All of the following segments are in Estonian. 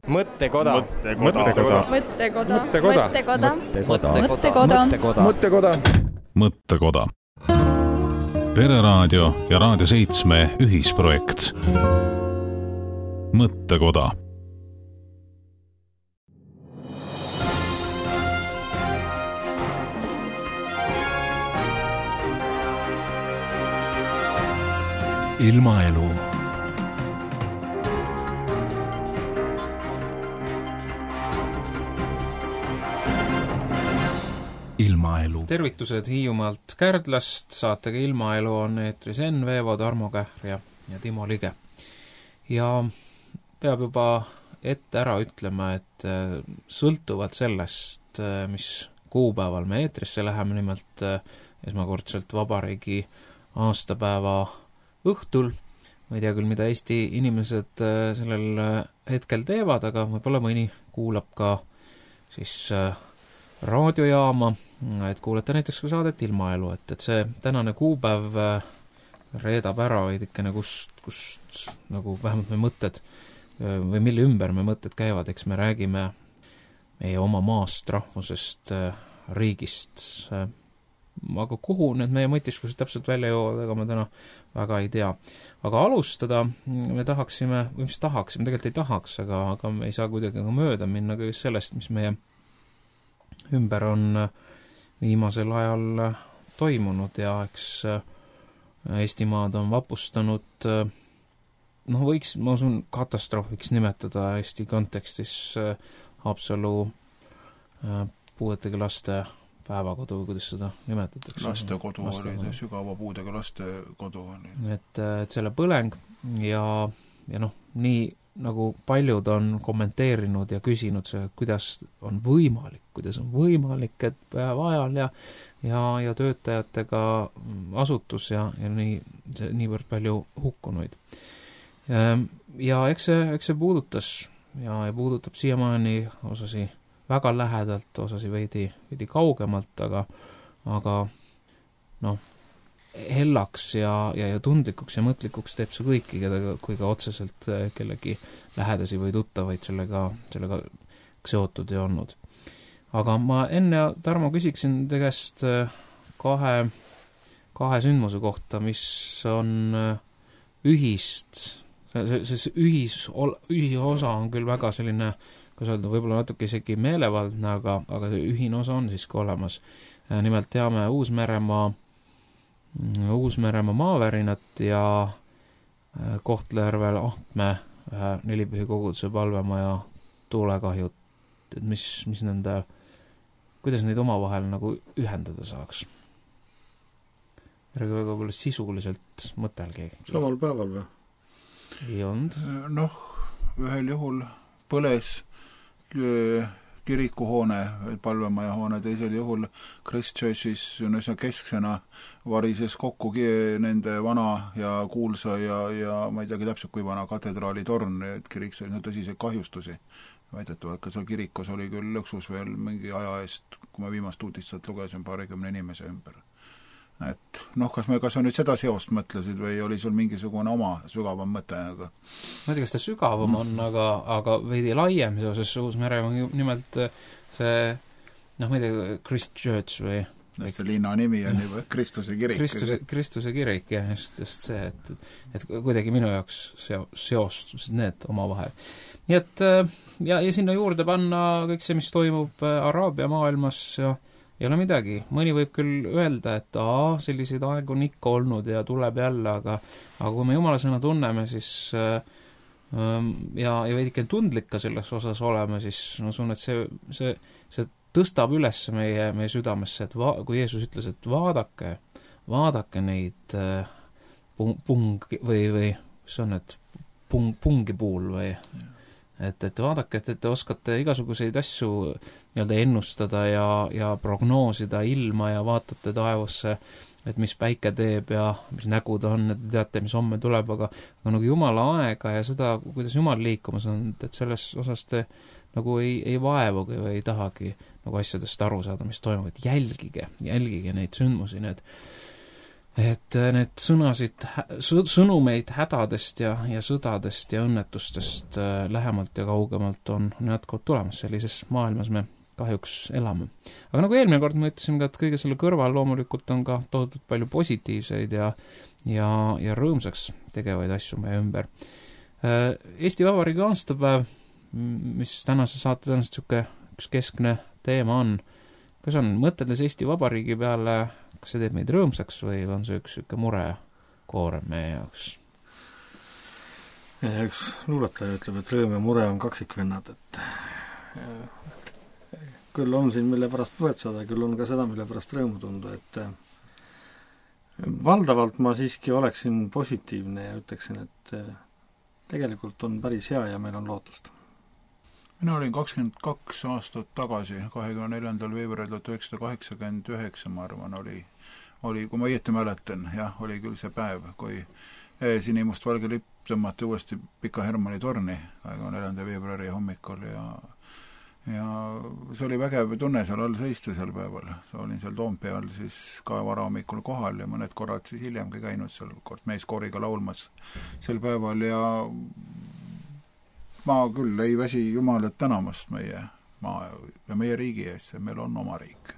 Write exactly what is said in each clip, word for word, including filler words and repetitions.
Mõttekoda. Mõttekoda. Mõttekoda. Mõttekoda. Mõttekoda. Mõttekoda. Mõttekoda. Pereraadio ja Raadio seitsme ühisprojekt. Mõttekoda. Ilmaelu. Ilmaelu. Tervitused Hiiumaalt Kärdlast, saatega Ilmaelu on eetris Enn Veevo, Tarmo Kähr ja, ja Timo Lige. Ja peab juba ette ära ütlema, et sõltuvalt sellest, mis kuupäeval me eetrisse läheme, nimelt esmakordselt vabariigi aastapäeva õhtul. Ma ei tea küll, mida Eesti inimesed sellel hetkel teevad, aga võib-olla mõni kuulab ka siis raadiojaama, et kuulata näiteks ka saadet Ilmaelu, et, et see tänane kuupäev reedab ära veidikene, kust, kust nagu vähemalt me mõtted või mille ümber me mõtted käivad, eks me räägime meie oma maast, rahvusest, riigist. Aga kuhu need meie mõtisklused täpselt välja jõuavad, ega me täna väga ei tea. Aga alustada me tahaksime, või mis tahaksime, tegelikult ei tahaks, aga, aga me ei saa kuidagi ka mööda minna kõigest sellest, mis meie ümber on viimasel ajal toimunud ja eks Eestimaad on vapustanud, noh võiks, ma usun, katastroofiks nimetada Eesti kontekstis Haapsalu puuetega laste päevakodu, või kuidas seda nimetatakse? Lastekodu oli, sügava puudega lastekodu oli. Et, et selle põleng ja, ja noh, nii nagu paljud on kommenteerinud ja küsinud see, kuidas on võimalik, kuidas on võimalik, et päeva ajal ja, ja, ja töötajatega asutus ja, ja nii, see, niivõrd palju hukkunuid. Ja eks see, eks see puudutas ja, ja puudutab siiamaani osasi väga lähedalt, osasi veidi, veidi kaugemalt, aga, aga noh, hellaks ja, ja, ja tundlikuks ja mõtlikuks teeb see kõiki, keda, kui ka otseselt kellegi lähedasi või tuttavaid sellega, sellega seotud ei olnud. Aga ma enne, Tarmo, küsiksin tegest kahe, kahe sündmuse kohta, mis on ühist, see, see ühis, ühisosa on küll väga selline, kas öelda, võib-olla natuke isegi meelevaldne, aga, aga ühine osa on siiski olemas. Nimelt teame Uus-Meremaa, Uus-Meremaa maavärinat ja Kohtla-Järvel Ahtme nelipühi koguduse palvemaja tuulekahjut. Et mis, mis nende, kuidas neid omavahel nagu ühendada saaks? Väga võib-olla sisuliselt mõtelgi. Samal päeval või? Ei olnud. Noh, ühel juhul põles kirikuhoone, palvemajahoone, teisel juhul Christchurchis üsna kesksena varises kokku nende vana ja kuulsa ja, ja ma ei teagi täpselt, kui vana katedraali torn, et kirik sai tõsiseid kahjustusi. Väidetavalt ka seal kirikus oli küll lõksus veel mingi aja eest, kui ma viimast uudistat lugesin, paarikümne inimese ümber. Et noh, kas me, kas sa nüüd seda seost mõtlesid või oli sul mingisugune oma sügavam mõte? Aga... ma ei tea, kas ta sügavam on, aga, aga veidi laiem seoses Uus-Meremaa nimelt see, noh, ma ei tea, Christchurch või... see linna nimi on juba Kristuse kirik. Kristuse, Kristuse kirik, jah, just, just see, et, et kuidagi minu jaoks seo, seostusid need omavahel. Nii et ja, ja sinna juurde panna kõik see, mis toimub Araabia maailmas ja ei ole midagi. Mõni võib küll öelda, et aa, selliseid aegu on ikka olnud ja tuleb jälle, aga, aga kui me Jumala sõna tunneme, siis ähm, ja, ja veidike tundlik ka selles osas oleme, siis ma usun, et see, see, see tõstab üles meie, meie südamesse, et va, kui Jeesus ütles, et vaadake, vaadake neid äh, pung, pung või, või mis on need pung, pungi puul või et, et vaadake, et, et te oskate igasuguseid asju nii-öelda ennustada ja, ja prognoosida ilma ja vaatate taevasse, et mis päike teeb ja mis nägu ta on, et te teate, mis homme tuleb, aga, aga nagu Jumala aega ja seda, kuidas Jumal liikumas on, et selles osas te nagu ei, ei vaevugi või ei tahagi nagu asjadest aru saada, mis toimub, et jälgige, jälgige neid sündmusi, need et need sõnasid, sõnumeid hädadest ja, ja sõdadest ja õnnetustest lähemalt ja kaugemalt on, on jätkuvalt tulemas, sellises maailmas me kahjuks elame. Aga nagu eelmine kord me ütlesime ka, et kõige selle kõrval loomulikult on ka tohutult palju positiivseid ja, ja, ja rõõmsaks tegevaid asju meie ümber. Eesti Vabariigi aastapäev, mis tänase saate tõenäoliselt niisugune üks keskne teema on, kas on mõteldes Eesti Vabariigi peale, kas see teeb meid rõõmsaks või on see üks niisugune mure koorem meie jaoks? Ja üks luuletaja ütleb, et rõõm ja mure on kaksikvennad, et küll on siin mille pärast võetsada, küll on ka seda, mille pärast rõõmu tunda, et valdavalt ma siiski oleksin positiivne ja ütleksin, et tegelikult on päris hea ja meil on lootust. Mina olin kakskümmend kaks aastat tagasi, kahekümne neljandal veebruaril tuhat üheksasada kaheksakümmend üheksa, ma arvan, oli, oli, kui ma õieti mäletan, jah, oli küll see päev, kui sinimustvalge lipp tõmmati uuesti Pika Hermanni torni kahekümne neljanda veebruari hommikul ja ja see oli vägev tunne seal all seista sel päeval. Olin seal Toompeal siis ka varahommikul kohal ja mõned korrad siis hiljemgi käinud seal kord meeskooriga laulmas sel päeval ja ma küll ei väsi Jumalat tänamast meie maa ja meie riigi ees, meil on oma riik.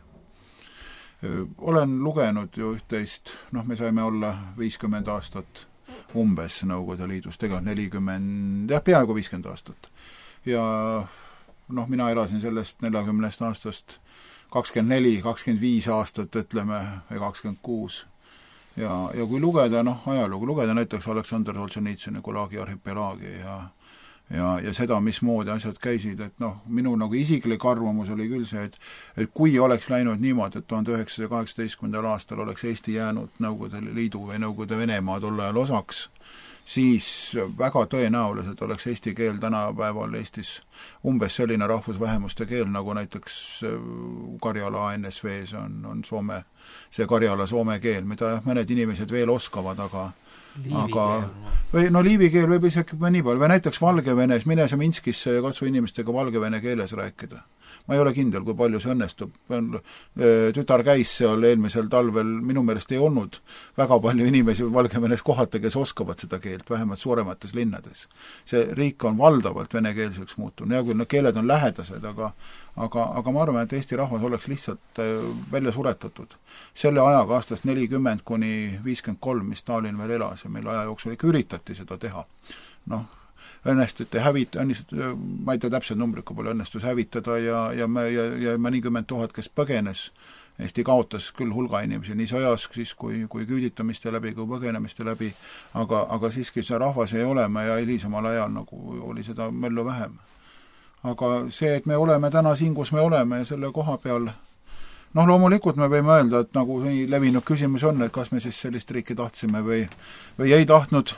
Olen lugenud ju üht-teist, noh, me saime olla viiskümmend aastat umbes Nõukogude Liidus, tegelikult nelikümmend, jah, peaaegu viiskümmend aastat. Ja noh, mina elasin sellest neljakümnest aastast kakskümmend neli, kakskümmend viis aastat, ütleme, või kakskümmend kuus. Ja, ja kui lugeda, noh, ajalugu, lugeda näiteks Aleksandr Solženitsõni Gulagi arhipelaagi ja ja, ja seda, mismoodi asjad käisid, et noh, minu nagu isiklik arvamus oli küll see, et, et kui oleks läinud niimoodi, et tuhande üheksasaja kaheksateistkümnendal aastal oleks Eesti jäänud Nõukogude Liidu või Nõukogude Venemaa tol ajal osaks, siis väga tõenäoliselt oleks eesti keel tänapäeval Eestis umbes selline rahvusvähemuste keel, nagu näiteks Karjala N S V-s on, on Soome, see Karjala soome keel, mida mõned inimesed veel oskavad, aga aga või no liivi keel võib isegi nii palju, või näiteks Valgevenes, mine sa Minskisse ja katsu inimestega valgevene keeles rääkida. Ma ei ole kindel, kui palju see õnnestub. Tütar käis seal eelmisel talvel, minu meelest ei olnud väga palju inimesi Valgevenes kohata, kes oskavad seda keelt, vähemalt suuremates linnades. See riik on valdavalt venekeelseks muutunud, ja küll no, keeled on lähedased, aga, aga, aga ma arvan, et Eesti rahvas oleks lihtsalt välja suretatud. Selle ajaga aastast nelikümmend kuni viiskümmend kolm, mis Stalin veel elas, ja meil aja jooksul ikka üritati seda teha. Noh, õnnestati hävita, ma ei tea täpselt numbrit, kui palju õnnestus hävitada ja, ja, ja, ja mõnikümmend tuhat, kes põgenes. Eesti kaotas küll hulga inimesi nii sõjas siis kui, kui küüditamiste läbi, kui põgenemiste läbi, aga, aga siiski see rahvas ei olema ja hilisemal ajal nagu oli seda möllu vähem. Aga see, et me oleme täna siin, kus me oleme ja selle koha peal, noh, loomulikult me võime öelda, et nagu nii levinud küsimus on, et kas me siis sellist riiki tahtsime või, või ei tahtnud.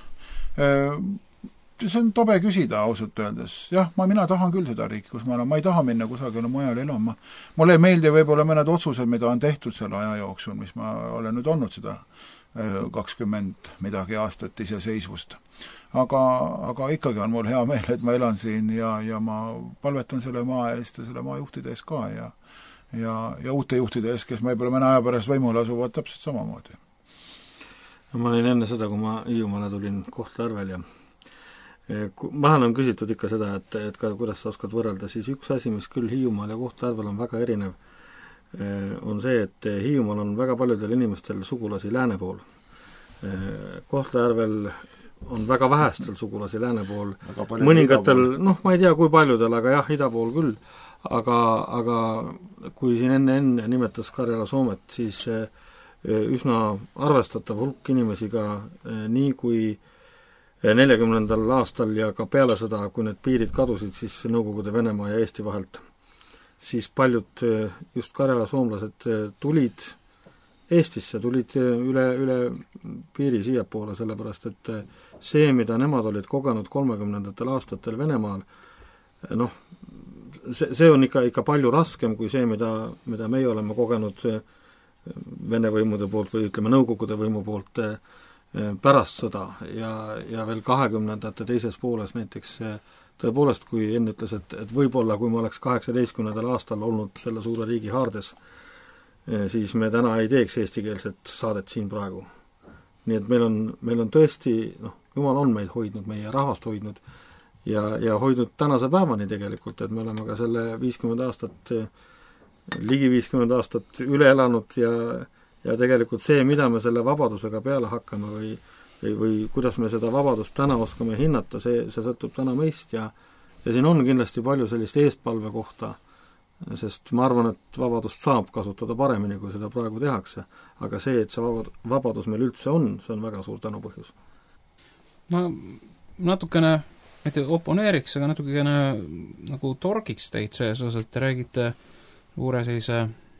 See on tobe küsida ausalt öeldes. Jah, ma, mina tahan küll seda riiki, kus ma olen. Ma ei taha minna kusagile mujal elama. Mulle ei meeldi võib-olla mõned otsused, mida on tehtud selle aja jooksul, mis ma olen nüüd olnud seda kakskümmend midagi aastat iseseisvust. Aga, aga ikkagi on mul hea meel, et ma elan siin ja, ja ma palvetan selle maa eest ja selle maa juhtide eest ka ja, ja, ja uute juhtide eest, kes võib-olla mõne aja pärast võimule asuvad täpselt samamoodi. Ma olin enne seda, kui ma Hiiumaale tulin Kohtla-Järvel ja vahel on küsitud ikka seda, et, et ka kuidas sa oskad võrrelda, siis üks asi, mis küll Hiiumaal ja Kohtla-Järvel on väga erinev, on see, et Hiiumaal on väga paljudel inimestel sugulasi lääne pool. Kohtla-Järvel on väga vähestel sugulasi lääne pool, mõningatel, noh, ma ei tea, kui paljudel, aga jah, ida pool küll, aga, aga kui siin enne enne nimetas Karjala Soomet, siis üsna arvestatav hulk inimesi ka nii kui neljakümnendal aastal ja ka peale seda, kui need piirid kadusid, siis Nõukogude Venemaa ja Eesti vahelt, siis paljud just Karjala soomlased tulid Eestisse, tulid üle, üle piiri siiapoole, sellepärast et see, mida nemad olid kogenud kolmekümnendatel aastatel Venemaal, noh, see, see on ikka, ikka palju raskem kui see, mida, mida meie oleme kogenud Vene võimude poolt või ütleme Nõukogude võimu poolt pärast sõda ja, ja veel kahekümnendate teises pooles näiteks tõepoolest, kui enne ütles, et, et võib-olla kui ma oleks kaheksateistkümnendal aastal olnud selle suure riigi haardes, siis me täna ei teeks eestikeelset saadet siin praegu. nii et meil on, meil on tõesti, noh, Jumal on meid hoidnud, meie rahvast hoidnud ja, ja hoidnud tänase päevani tegelikult, et me oleme ka selle viiskümmend aastat, ligi viiskümmend aastat üle elanud ja, ja tegelikult see, mida me selle vabadusega peale hakkame või, või, või kuidas me seda vabadust täna oskame hinnata, see, see sõltub täna meist ja, ja siin on kindlasti palju sellist eestpalve kohta, sest ma arvan, et vabadust saab kasutada paremini, kui seda praegu tehakse. Aga see, et see vabad, vabadus meil üldse on, see on väga suur tänupõhjus. Ma natukene, mitte oponeeriks, aga natukene nagu torgiks teid selles osas, et te räägite uure sellise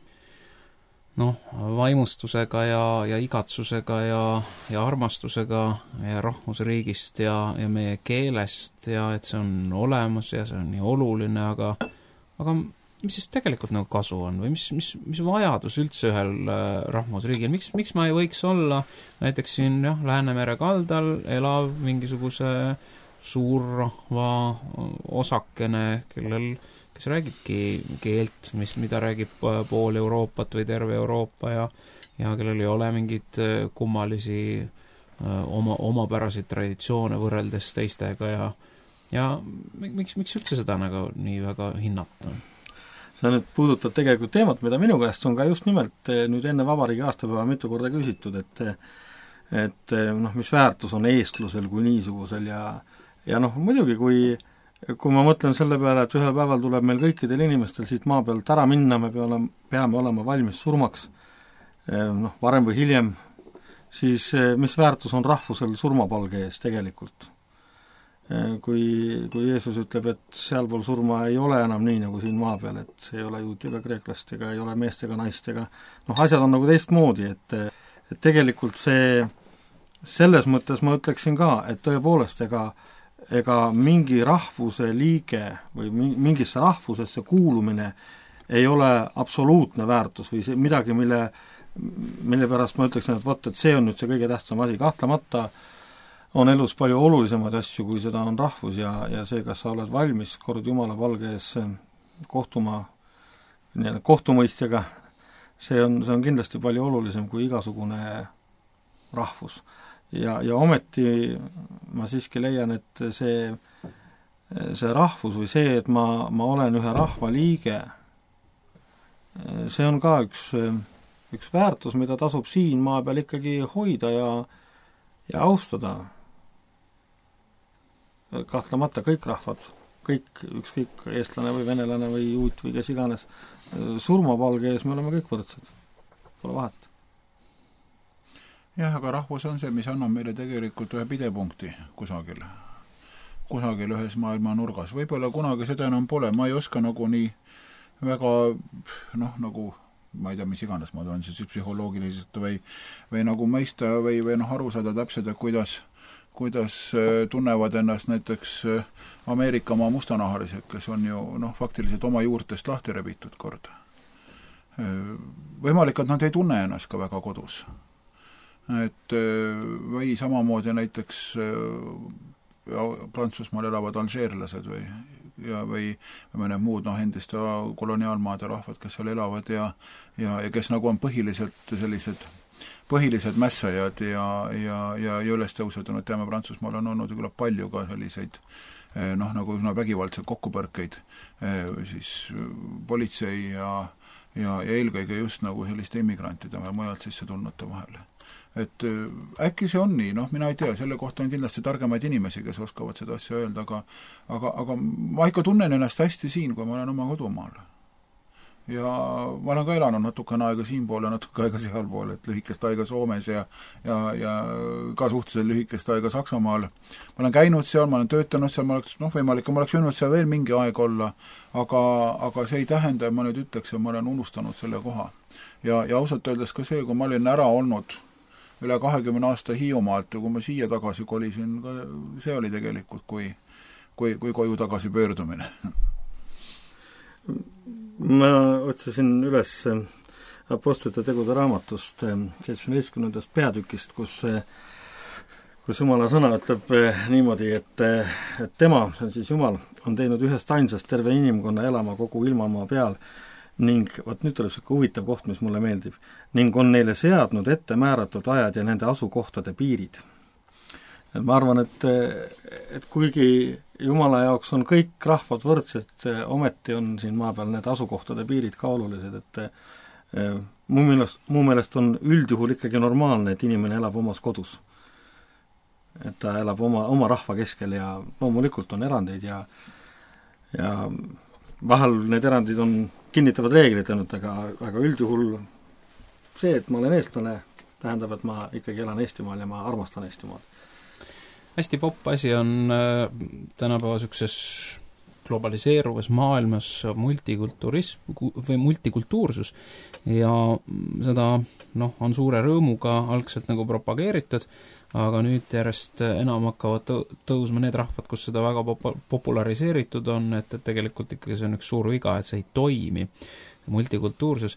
noh, vaimustusega ja, ja igatsusega ja, ja armastusega ja rahvusriigist ja, ja meie keelest ja et see on olemas ja see on nii oluline, aga, aga mis siis tegelikult nagu kasu on või mis, mis, mis vajadus üldse ühel äh, rahvusriigil, miks, miks ma ei võiks olla näiteks siin jah, Läänemere kaldal elav mingisuguse suurrahva osakene, kellel, kes räägibki keelt, mis, mida räägib pool Euroopat või terve Euroopa ja, ja kellel ei ole mingid kummalisi äh, oma, omapäraseid traditsioone võrreldes teistega ja, ja miks, miks üldse seda nagu nii väga hinnata? Sa nüüd puudutad tegelikult teemat, mida minu käest on ka just nimelt nüüd enne vabariigi aastapäeva mitu korda küsitud, et et noh, mis väärtus on eestlusel kui niisugusel ja ja noh, muidugi kui kui ma mõtlen selle peale, et ühel päeval tuleb meil kõikidel inimestel siit maa pealt ära minna, me peame, peame olema valmis surmaks, noh, varem või hiljem, siis mis väärtus on rahvusel surmapalge ees tegelikult? Kui, kui Jeesus ütleb, et sealpool surma ei ole enam nii nagu siin maa peal, et see ei ole juut ega kreeklast ega ei ole meest ega naist ega noh, asjad on nagu teistmoodi, et, et tegelikult see, selles mõttes ma ütleksin ka, et tõepoolest ega, ega mingi rahvuse liige või mingisse rahvusesse kuulumine ei ole absoluutne väärtus või see midagi, mille, mille pärast ma ütleksin, et vot, et see on nüüd see kõige tähtsam asi, kahtlemata on elus palju olulisemaid asju, kui seda on rahvus ja, ja see, kas sa oled valmis kord Jumala palge ees kohtuma nii-öelda kohtumõistjaga, see on, see on kindlasti palju olulisem kui igasugune rahvus. Ja, ja ometi ma siiski leian, et see, see rahvus või see, et ma, ma olen ühe rahva liige, see on ka üks, üks väärtus, mida tasub siin maa peal ikkagi hoida ja, ja austada. Kahtlemata kõik rahvad, kõik, ükskõik eestlane või venelane või juut või kes iganes, surmapalge ees me oleme kõik võrdsed, pole vahet. Jah, aga rahvus on see, mis annab meile tegelikult ühe pidepunkti kusagil, kusagil ühes maailma nurgas. Võib-olla kunagi seda enam pole, ma ei oska nagu nii väga, noh, nagu ma ei tea, mis iganes ma toon siis psühholoogiliselt või, või nagu mõista või, või noh, aru saada täpselt, et kuidas kuidas tunnevad ennast näiteks Ameerika maa mustanahalised, kes on ju noh, faktiliselt oma juurtest lahti rebitud kord. Võimalik, et nad ei tunne ennast ka väga kodus. Et või samamoodi näiteks Prantsusmaal elavad alžeerlased või, ja, või mõned muud noh, endiste koloniaalmaade rahvad, kes seal elavad ja, ja, ja kes nagu on põhiliselt sellised põhilised mässajad ja, ja, ja, ja üles tõusetunud, teame, Prantsusmaal on olnud küllap palju ka selliseid noh, nagu üsna vägivaldseid kokkupõrkeid siis politsei ja, ja, ja eelkõige just nagu selliste immigrantide või mujalt sisse tulnute vahel. Et äkki see on nii, noh, mina ei tea, selle kohta on kindlasti targemaid inimesi, kes oskavad seda asja öelda, aga, aga, aga ma ikka tunnen ennast hästi siin, kui ma olen oma kodumaal. Ja ma olen ka elanud natukene aega siinpool ja natuke aega sealpool, et lühikest aega Soomes ja, ja, ja ka suhteliselt lühikest aega Saksamaal. Ma olen käinud seal, ma olen töötanud seal, ma oleks, noh, võimalik, ma oleks võinud seal veel mingi aeg olla, aga, aga see ei tähenda, et ma nüüd ütleks, et ma olen unustanud selle koha. Ja, ja ausalt öeldes ka see, kui ma olin ära olnud üle kahekümne aasta Hiiumaalt ja kui ma siia tagasi kolisin, see oli tegelikult kui, kui, kui koju tagasi pöördumine. Ma otsisin üles Apostlite tegude raamatust seitsmeteistkümnendast peatükist, kus, kus Jumala sõna ütleb niimoodi, et, et tema, see on siis Jumal, on teinud ühest ainsast terve inimkonna elama kogu ilmamaa peal ning, vot nüüd tuleb selline huvitav koht, mis mulle meeldib, ning on neile seadnud ette määratud ajad ja nende asukohtade piirid. Et ma arvan, et, et kuigi Jumala jaoks on kõik rahvad võrdsed, ometi on siin maa peal need asukohtade piirid ka olulised, et mu meelest, mu meelest on üldjuhul ikkagi normaalne, et inimene elab omas kodus. Et ta elab oma, oma rahva keskel ja loomulikult on erandeid ja, ja vahel need erandid on kinnitavad reeglid ainult, aga, aga üldjuhul see, et ma olen eestlane, tähendab, et ma ikkagi elan Eestimaal ja ma armastan Eestimaad. Hästi popp asi on äh, tänapäeva niisuguses globaliseeruvas maailmas multikulturism või multikultuursus ja seda noh, on suure rõõmuga algselt nagu propageeritud, aga nüüd järjest enam hakkavad tõusma need rahvad, kus seda väga pop- populariseeritud on, et, et tegelikult ikkagi see on üks suur viga, et see ei toimi, multikultuursus.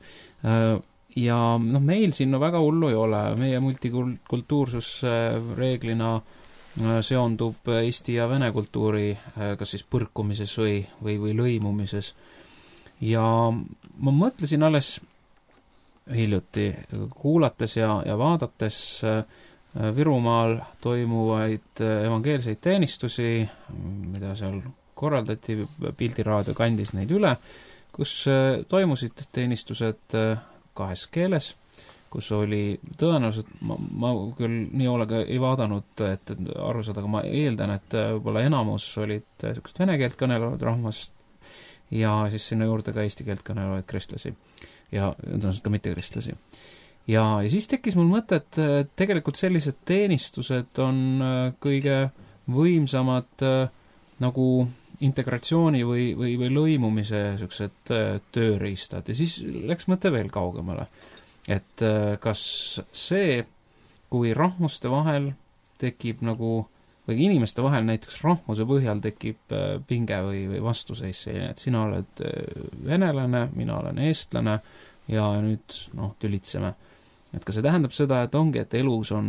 Ja noh, meil siin no väga hullu ei ole, meie multikultuursus reeglina seondub Eesti ja vene kultuuri kas siis põrkumises või, või, või lõimumises. Ja ma mõtlesin alles hiljuti, kuulates ja, ja vaadates Virumaal toimuvaid evangeelseid teenistusi, mida seal korraldati, Pildiraadio kandis neid üle, kus toimusid teenistused kahes keeles, kus oli tõenäoliselt, ma, ma küll nii hoolega ei vaadanud, et, et aru saada, aga ma eeldan, et võib-olla enamus olid sellised vene keelt kõnelevad rahvast ja siis sinna juurde ka eesti keelt kõnelevaid kristlasi ja tõenäoliselt ka mitte kristlasi. Ja, ja siis tekkis mul mõte, et tegelikult sellised teenistused on kõige võimsamad nagu integratsiooni või, või, või lõimumise sellised tööriistad ja siis läks mõte veel kaugemale. Et kas see, kui rahvuste vahel tekib nagu, või inimeste vahel näiteks rahvuse põhjal tekib pinge või, või vastuseis selline, et sina oled venelane, mina olen eestlane ja nüüd noh, tülitseme. Et kas see tähendab seda, et ongi, et elus on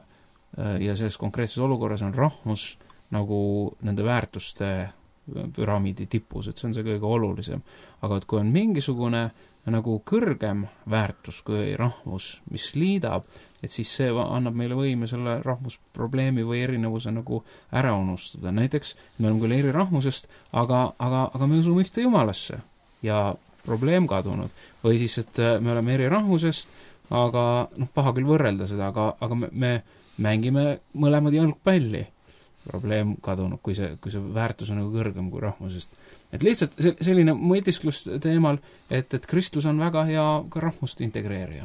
ja selles konkreetses olukorras on rahvus nagu nende väärtuste püramiidi tipus, et see on see kõige olulisem. Aga et kui on mingisugune nagu kõrgem väärtus kui rahvus, mis liidab, et siis see annab meile võime selle rahvusprobleemi või erinevuse nagu ära unustada. Näiteks me oleme küll eri rahvusest, aga, aga, aga me usume ühte jumalasse ja probleem kadunud. Või siis, et me oleme eri rahvusest, aga noh, paha küll võrrelda seda, aga, aga me, me mängime mõlemad jalgpalli. Probleem kadunud, kui see, kui see väärtus on nagu kõrgem kui rahvusest. Et lihtsalt selline mõtisklus teemal, et, et kristlus on väga hea ka rahvust integreerija.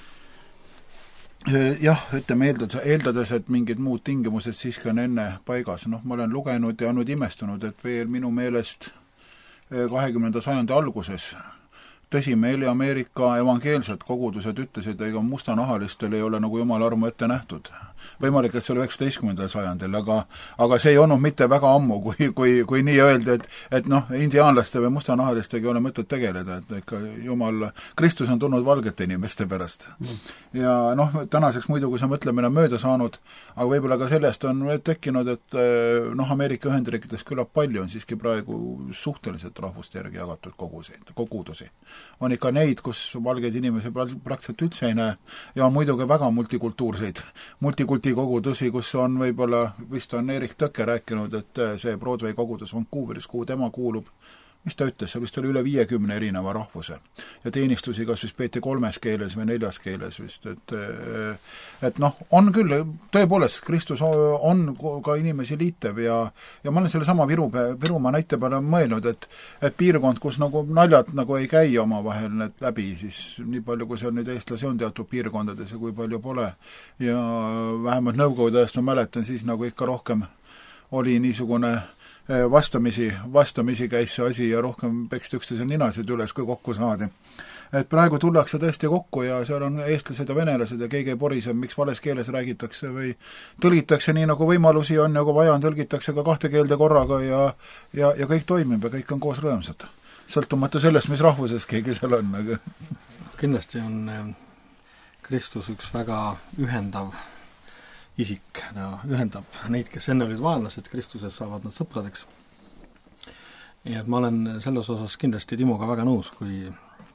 Jah, ütleme eeldades, eeldades, et mingid muud tingimused siiski on enne paigas. Noh, ma olen lugenud ja olnud imestunud, et veel minu meelest kahekümnenda sajandi alguses tõsimeeli Ameerika evangeelsed kogudused ütlesid, ega mustanahalistele ei ole nagu jumala armu ette nähtud. Võimalik, et see oli üheksateistkümnendal sajandil, aga, aga see ei olnud mitte väga ammu, kui, kui, kui nii öeldi, et, et noh, indiaanlaste või mustanahalistega ei ole mõtet tegeleda, et ikka jumal, Kristus on tulnud valgete inimeste pärast. Mm. Ja noh, tänaseks muidu, kui see mõtlemine on mööda saanud, aga võib-olla ka sellest on tekkinud, et noh, Ameerika Ühendriikides küllap palju on siiski praegu suhteliselt rahvuste järgi jagatud koguseid, kogudusi. On ikka neid, kus valgeid inimesi praktiliselt üldse ei näe ja on muidugi väga multikultuurseid, multikulti kogudusi, kus on võib-olla, vist on Erik Tõkke rääkinud, et see Broadway kogudus Vancouveris, kuhu tema kuulub, mis ta ütles, seal vist oli üle viiekümne erineva rahvuse. Ja teenistusi kas vist peeti kolmes keeles või neljas keeles vist, et et noh, on küll, tõepoolest, Kristus on ka inimesi liitev ja, ja ma olen selle sama Viru, Virumaa näite peale mõelnud, et, et piirkond, kus nagu naljad nagu ei käi omavahel need läbi, siis nii palju, kui seal neid eestlasi on teatud piirkondades ja kui palju pole. Ja vähemalt Nõukogude ajast ma mäletan, siis nagu ikka rohkem oli niisugune vastamisi, vastamisi käis see asi ja rohkem peksti üksteisel ninasid üles, kui kokku saadi. Et praegu tullakse tõesti kokku ja seal on eestlased ja venelased ja keegi ei porise, miks vales keeles räägitakse või tõlgitakse nii, nagu võimalusi on ja kui vaja on, tõlgitakse ka kahte keelde korraga ja, ja, ja kõik toimib ja kõik on koos rõõmsad. Sõltumata sellest, mis rahvuses keegi seal on. Aga... Kindlasti on Kristus üks väga ühendav isik, ta ühendab neid, kes enne olid vaenlased, Kristuses saavad nad sõpradeks. Ja et ma olen selles osas kindlasti Timoga väga nõus, kui,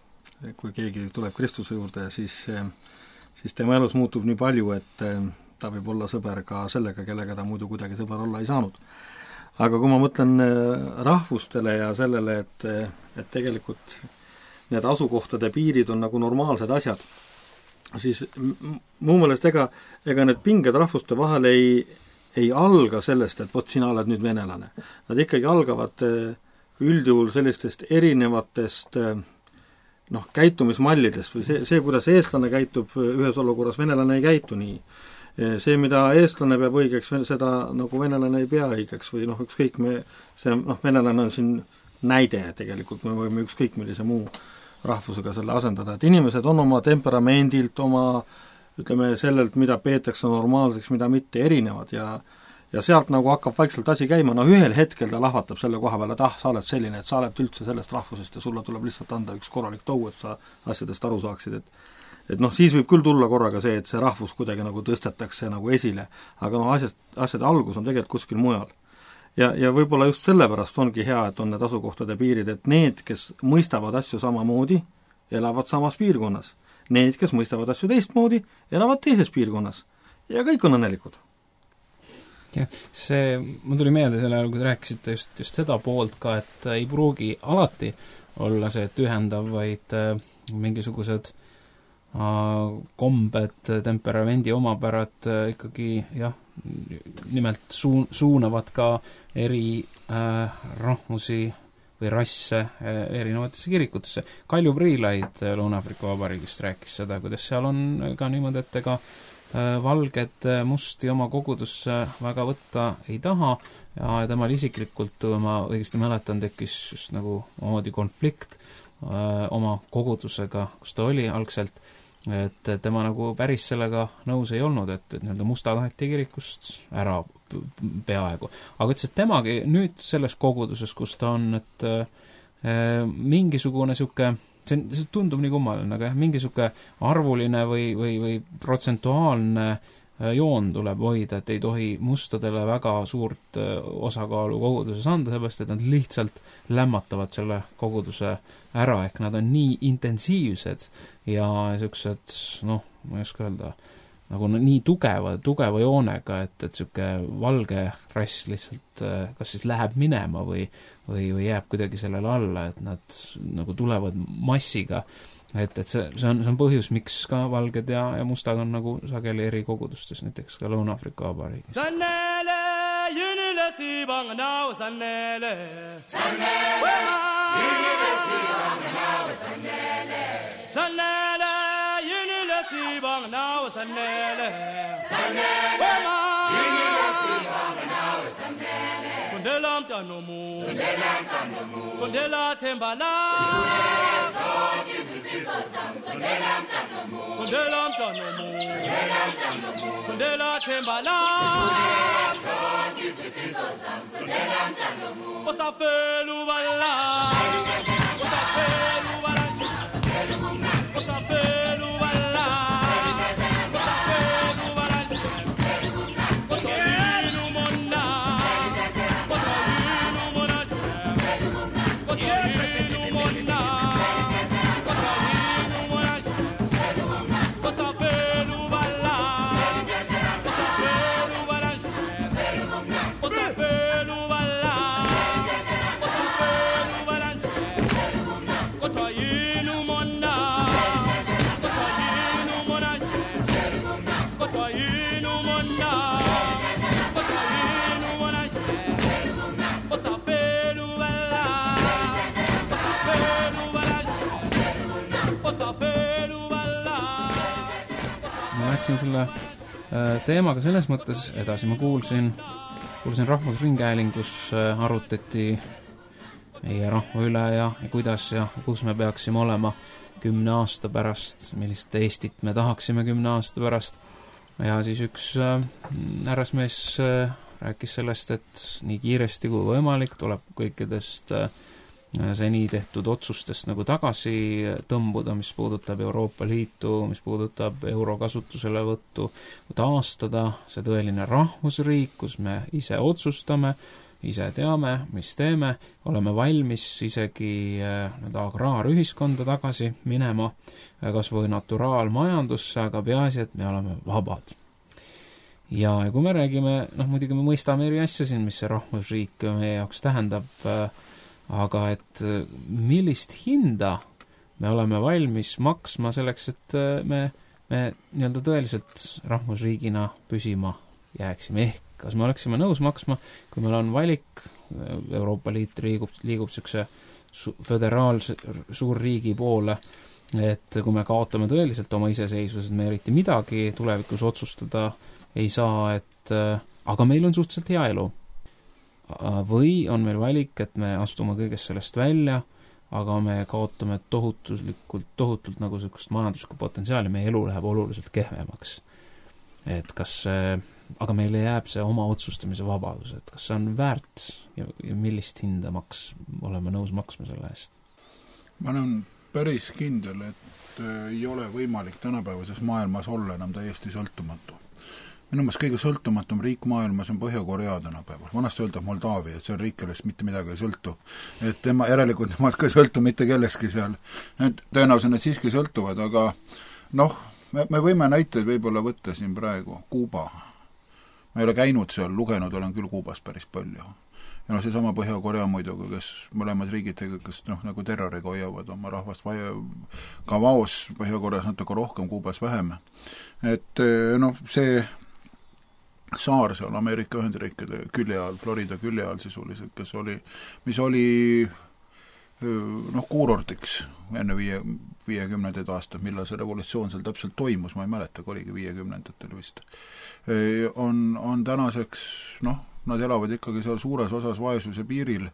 kui keegi tuleb Kristuse juurde, siis, siis tema elus muutub nii palju, et ta võib olla sõber ka sellega, kellega ta muidu kuidagi sõber olla ei saanud. Aga kui ma mõtlen rahvustele ja sellele, et, et tegelikult need asukohtade piirid on nagu normaalsed asjad, siis muu meelest ega, ega need pinged rahvuste vahel ei, ei alga sellest, et vot sina oled nüüd venelane. Nad ikkagi algavad üldjuhul sellistest erinevatest noh, käitumismallidest või see, see, kuidas eestlane käitub ühes olukorras, venelane ei käitu nii. See, mida eestlane peab õigeks, seda nagu venelane ei pea õigeks või noh, ükskõik me, see noh, venelane on siin näide tegelikult, me võime ükskõik millise muu rahvusega selle asendada, et inimesed on oma temperamendilt, oma ütleme sellelt, mida peetakse normaalseks, mida mitte erinevad ja ja sealt nagu hakkab vaikselt asi käima, no ühel hetkel ta lahvatab selle koha peale, et ah, sa oled selline, et sa oled üldse sellest rahvusest ja sulle tuleb lihtsalt anda üks korralik tou, et sa asjadest aru saaksid, et et noh, siis võib küll tulla korraga see, et see rahvus kuidagi nagu tõstetakse nagu esile, aga noh, asjad, asjade algus on tegelikult kuskil mujal. Ja, ja võib-olla just sellepärast ongi hea, et on need asukohtade piirid, et need, kes mõistavad asju samamoodi, elavad samas piirkonnas. Need, kes mõistavad asju teistmoodi, elavad teises piirkonnas. Ja kõik on õnnelikud. Ja, see, mul tuli meelde selle ajal, kui te rääkisite just, just seda poolt ka, et ei pruugi alati olla see, et ühendav, vaid äh, mingisugused äh, kombed, temperamendi omapärad äh, ikkagi, jah, nimelt suun, suunavad ka eri äh, rahvusi või rasse äh, erinevatesse kirikutesse. Kalju Priilaid Lõuna-Aafrika Vabariigist rääkis seda, kuidas seal on ka niimoodi, et ega äh, valged musti oma kogudusse väga võtta ei taha ja temal isiklikult, ma õigesti mäletan, tekkis just nagu omamoodi konflikt äh, oma kogudusega, kus ta oli algselt, et tema nagu päris sellega nõus ei olnud, et, et nii-öelda musta taheti kirikust ära peaaegu. Aga ütles, et temagi nüüd selles koguduses, kus ta on, et e, mingisugune siuke, see, see tundub nii kummaline, aga mingisugune arvuline või, või, või protsentuaalne joon tuleb hoida, et ei tohi mustadele väga suurt osakaalu koguduses anda, seepärast, et nad lihtsalt lämmatavad selle koguduse ära, ehk nad on nii intensiivsed ja niisugused, noh, ma ei oska öelda, nagu nii tugeva, tugeva joonega, et, et siuke valge rass lihtsalt kas siis läheb minema või, või, või jääb kuidagi sellele alla, et nad nagu tulevad massiga. Et, et see, see, on, see on põhjus, miks ka valged ja, ja mustad on nagu sageli eri kogudustes, näiteks ka Lõuna-Aafrika Vabariigis. Sannele, jünile siibang nao sannele. Sannele, jünile siibang nao sannele. Sannele, jünile siibang nao sannele. Sannele, jünile siibang nao sannele. Sundela mtanomu. Sundela mtanomu. Sundela tembala. Sondela mtanomu. Sondela mtanomu. Sondela tembala. Sondela mtanomu. Osafelu bala. Osafelu bala. Osafelu bala. Osafelu bala. Osafelu monna. Osafelu monna. Osafelu monna. Läksin selle teemaga selles mõttes edasi, ma kuulsin, kuulsin Rahvusringhäälingus arutati meie rahva üle ja, ja kuidas ja kus me peaksime olema kümne aasta pärast, millist Eestit me tahaksime kümne aasta pärast. Ja siis üks härrasmees rääkis sellest, et nii kiiresti kui võimalik tuleb kõikidest seni tehtud otsustest nagu tagasi tõmbuda, mis puudutab Euroopa Liitu, mis puudutab euro kasutusele võttu, taastada see tõeline rahvusriik, kus me ise otsustame ise teame, mis teeme, oleme valmis isegi äh, agraarühiskonda tagasi minema, kas või naturaalmajandusse, aga peaasi, et me oleme vabad. Ja, ja kui me räägime, noh muidugi me mõistame eri asja siin, mis see rahvusriik meie jaoks tähendab, äh, aga et millist hinda me oleme valmis maksma selleks, et me, me nii-öelda tõeliselt rahvusriigina püsima jääksime. Ehk, kas me oleksime nõus maksma, kui meil on valik, Euroopa Liit liigub, liigub sükse föderaalse suurriigi poole, et kui me kaotame tõeliselt oma iseseisvused, me eriti midagi tulevikus otsustada ei saa, et aga meil on suhteliselt hea elu. Või on meil valik, et me astume kõigest sellest välja, aga me kaotame tohutuslikult, tohutult nagu sellist majanduslikku potentsiaali, meie elu läheb oluliselt kehvemaks. Et kas, aga meile jääb see oma otsustamise vabadus, et kas see on väärt ja, ja millist hinda maks, oleme nõus maksma selle eest? Ma olen päris kindel, et ei ole võimalik tänapäevases maailmas olla enam täiesti sõltumatu. Minu mõttes kõige sõltumatum riik maailmas on Põhja-Korea tänapäeval. Vanasti öeldab Moldaavia, et see on riik, kellest mitte midagi ei sõltu. Et tema, järelikult nemad ka ei sõltu mitte kelleski seal. Need tõenäoliselt need siiski sõltuvad, aga noh, me, me võime näiteid võib-olla võtta siin praegu. Kuuba. Ma ei ole käinud seal, lugenud olen küll Kuubas päris palju. Ja no see sama Põhja-Korea muidugi, kes mõlemad riigid, kes noh, nagu terroriga hoiavad oma rahvast vaja, ka vaos Põhja-Koreas natuke rohkem, Kuubas vähem. Et noh, see saar seal Ameerika Ühendriikide külje all, Florida külje all sisuliselt, kes oli, mis oli noh, kuurortiks enne viie, viiekümnendaid aastad, millal see revolutsioon seal täpselt toimus, ma ei mäleta, kui oligi viiekümnendatel vist. On, on tänaseks, noh, nad elavad ikkagi seal suures osas vaesuse piiril,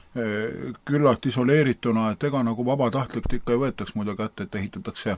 küllalt isoleerituna, et ega nagu vabatahtlikult ikka ei võetaks muidu kätte, et ehitatakse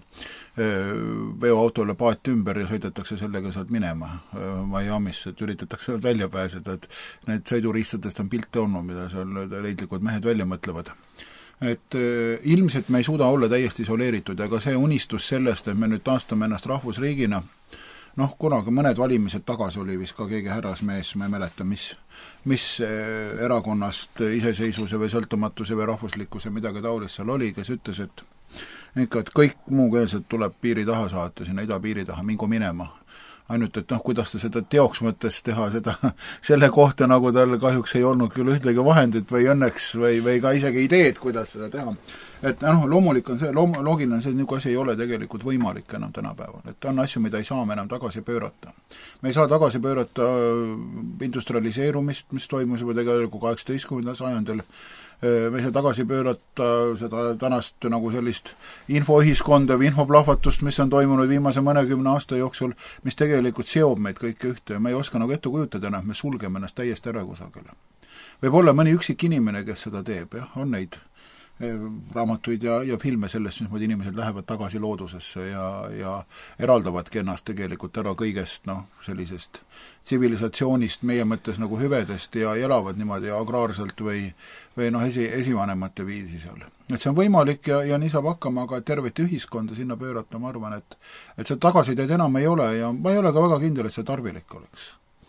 veoautole paat ümber ja sõidetakse sellega sealt minema Miami'sse, et üritatakse sealt välja pääseda, et need sõiduriistadest on pilte olnud, mida seal leidlikud mehed välja mõtlevad. Et ilmselt me ei suuda olla täiesti isoleeritud, aga see unistus sellest, et me nüüd taastame ennast rahvusriigina, noh, kunagi mõned valimised tagasi oli vist ka keegi härrasmees, ma ei mäleta, mis, mis erakonnast iseseisvuse või sõltumatuse või rahvuslikkuse midagi taolist seal oli, kes ütles, et ikka, et kõik muukeelsed tuleb piiri taha saata, sinna idapiiri taha, mingu minema. Ainult, et noh, kuidas ta seda teoks mõttes teha, seda selle kohta, nagu tal kahjuks ei olnud küll ühtegi vahendit või õnneks või, või ka isegi ideed, kuidas seda teha. Et noh, loomulik on see, loom, loogiline on see, et niisugune asi ei ole tegelikult võimalik enam tänapäeval. Et on asju, mida ei saa me enam tagasi pöörata. Me ei saa tagasi pöörata industrialiseerumist, mis toimus juba tegelikult kaheksateistkümnendal sajandil. Me ei saa tagasi pöörata seda tänast nagu sellist infoühiskonda või infoplahvatust, mis on toimunud viimase mõnekümne aasta jooksul, mis tegelikult seob meid kõike ühte ja me ei oska nagu ette kujutada enam, me sulgeme ennast täiesti ära kusagile. Võib olla mõni üksik inimene, kes seda teeb, jah, on neid raamatuid ja, ja filme sellest, mis inimesed lähevad tagasi loodusesse ja, ja eraldavadki ennast tegelikult ära kõigest noh, sellisest tsivilisatsioonist meie mõttes nagu hüvedest ja elavad niimoodi agraarselt või, või noh, esi, esivanemate viisi seal. Et see on võimalik ja, ja nii saab hakkama, aga tervet ühiskonda sinna pöörata, ma arvan, et, et see tagasiteed enam ei ole ja ma ei ole ka väga kindel, et see tarvilik oleks.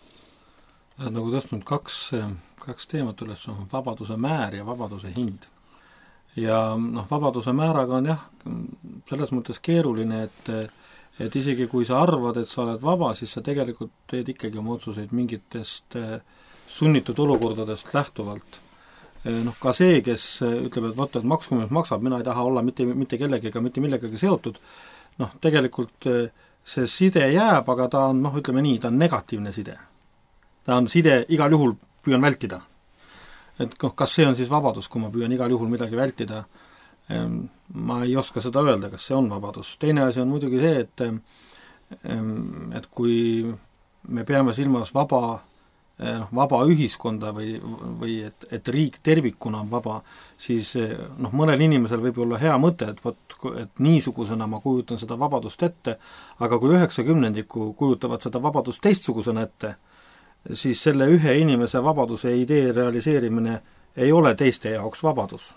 Oled nagu tõstnud kaks, kaks teemat üles, vabaduse määr ja vabaduse hind. Ja noh, vabaduse määraga on jah, selles mõttes keeruline, et, et isegi kui sa arvad, et sa oled vaba, siis sa tegelikult teed ikkagi oma otsuseid mingitest sunnitud olukordadest lähtuvalt. Noh, ka see, kes ütleb, et vaata, et maksku mis maksab, mina ei taha olla mitte, mitte kellegiga, mitte millegagi seotud, noh, tegelikult see side jääb, aga ta on, noh, ütleme nii, ta on negatiivne side. Ta on side igal juhul püüan vältida. Et kas see on siis vabadus, kui ma püüan igal juhul midagi vältida, ma ei oska seda öelda, kas see on vabadus. Teine asi on muidugi see, et, et kui me peame silmas vaba, noh, vaba ühiskonda või, või et, et riik tervikuna on vaba, siis noh, mõnel inimesel võib olla hea mõte, et, võt, et niisugusena ma kujutan seda vabadust ette, aga kui üheksakümnendiku kujutavad seda vabadust teistsugusena ette, siis selle ühe inimese vabaduse idee realiseerimine ei ole teiste jaoks vabadus.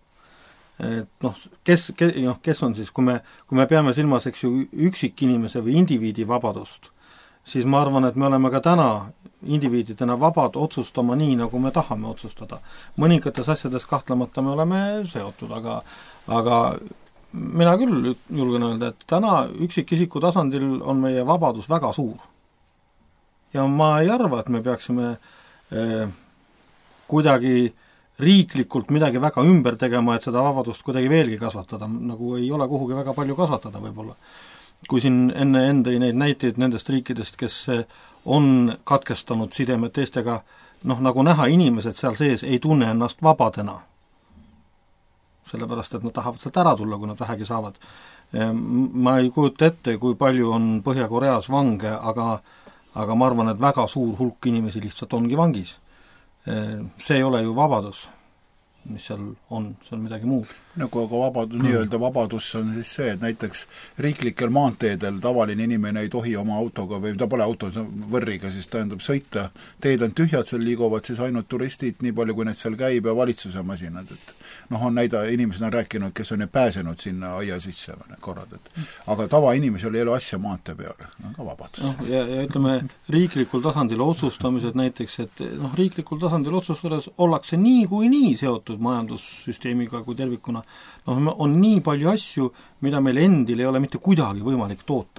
Et noh, kes, kes, noh, kes on siis, kui me, kui me peame silmas, eks ju, üksik inimese või indiviidi vabadust, siis ma arvan, et me oleme ka täna indiviididena vabad otsustama nii, nagu me tahame otsustada. Mõningates asjades kahtlemata me oleme seotud, aga aga mina küll julgen öelda, et täna üksikisiku tasandil on meie vabadus väga suur. Ja ma ei arva, et me peaksime eh, kuidagi riiklikult midagi väga ümber tegema, et seda vabadust kuidagi veelgi kasvatada, nagu ei ole kuhugi väga palju kasvatada võib-olla. Kui siin enne enda neid näiteid nendest riikidest, kes on katkestanud sidemed teistega, noh, nagu näha, inimesed seal sees ei tunne ennast vabadena. Sellepärast, et nad tahavad sealt ära tulla, kui nad vähegi saavad. Ma ei kujuta ette, kui palju on Põhja-Koreas vange, aga, aga ma arvan, et väga suur hulk inimesi lihtsalt ongi vangis. See ei ole ju vabadus, mis seal on, see on midagi muud. Nagu aga vabadus, mm. nii-öelda vabadus on siis see, et näiteks riiklikel maanteedel tavaline inimene ei tohi oma autoga, või ta pole auto võrriga, siis tähendab sõita, teed on tühjad, seal liiguvad siis ainult turistid, nii palju kui need seal käib ja valitsuse masinad, et noh, on näida, inimesed on rääkinud, kes on ju pääsenud sinna aia sisse korrad, et aga tavainimesel ei ole asja maantee peale, on ka vabadus. No, ja, ja ütleme, riiklikul tasandil otsustamised näiteks, et noh, riiklikul tasandil otsustades ollakse nii kui nii seotud majandussüsteemiga kui tervikuna, noh, on nii palju asju, mida meil endil ei ole mitte kuidagi võimalik toota.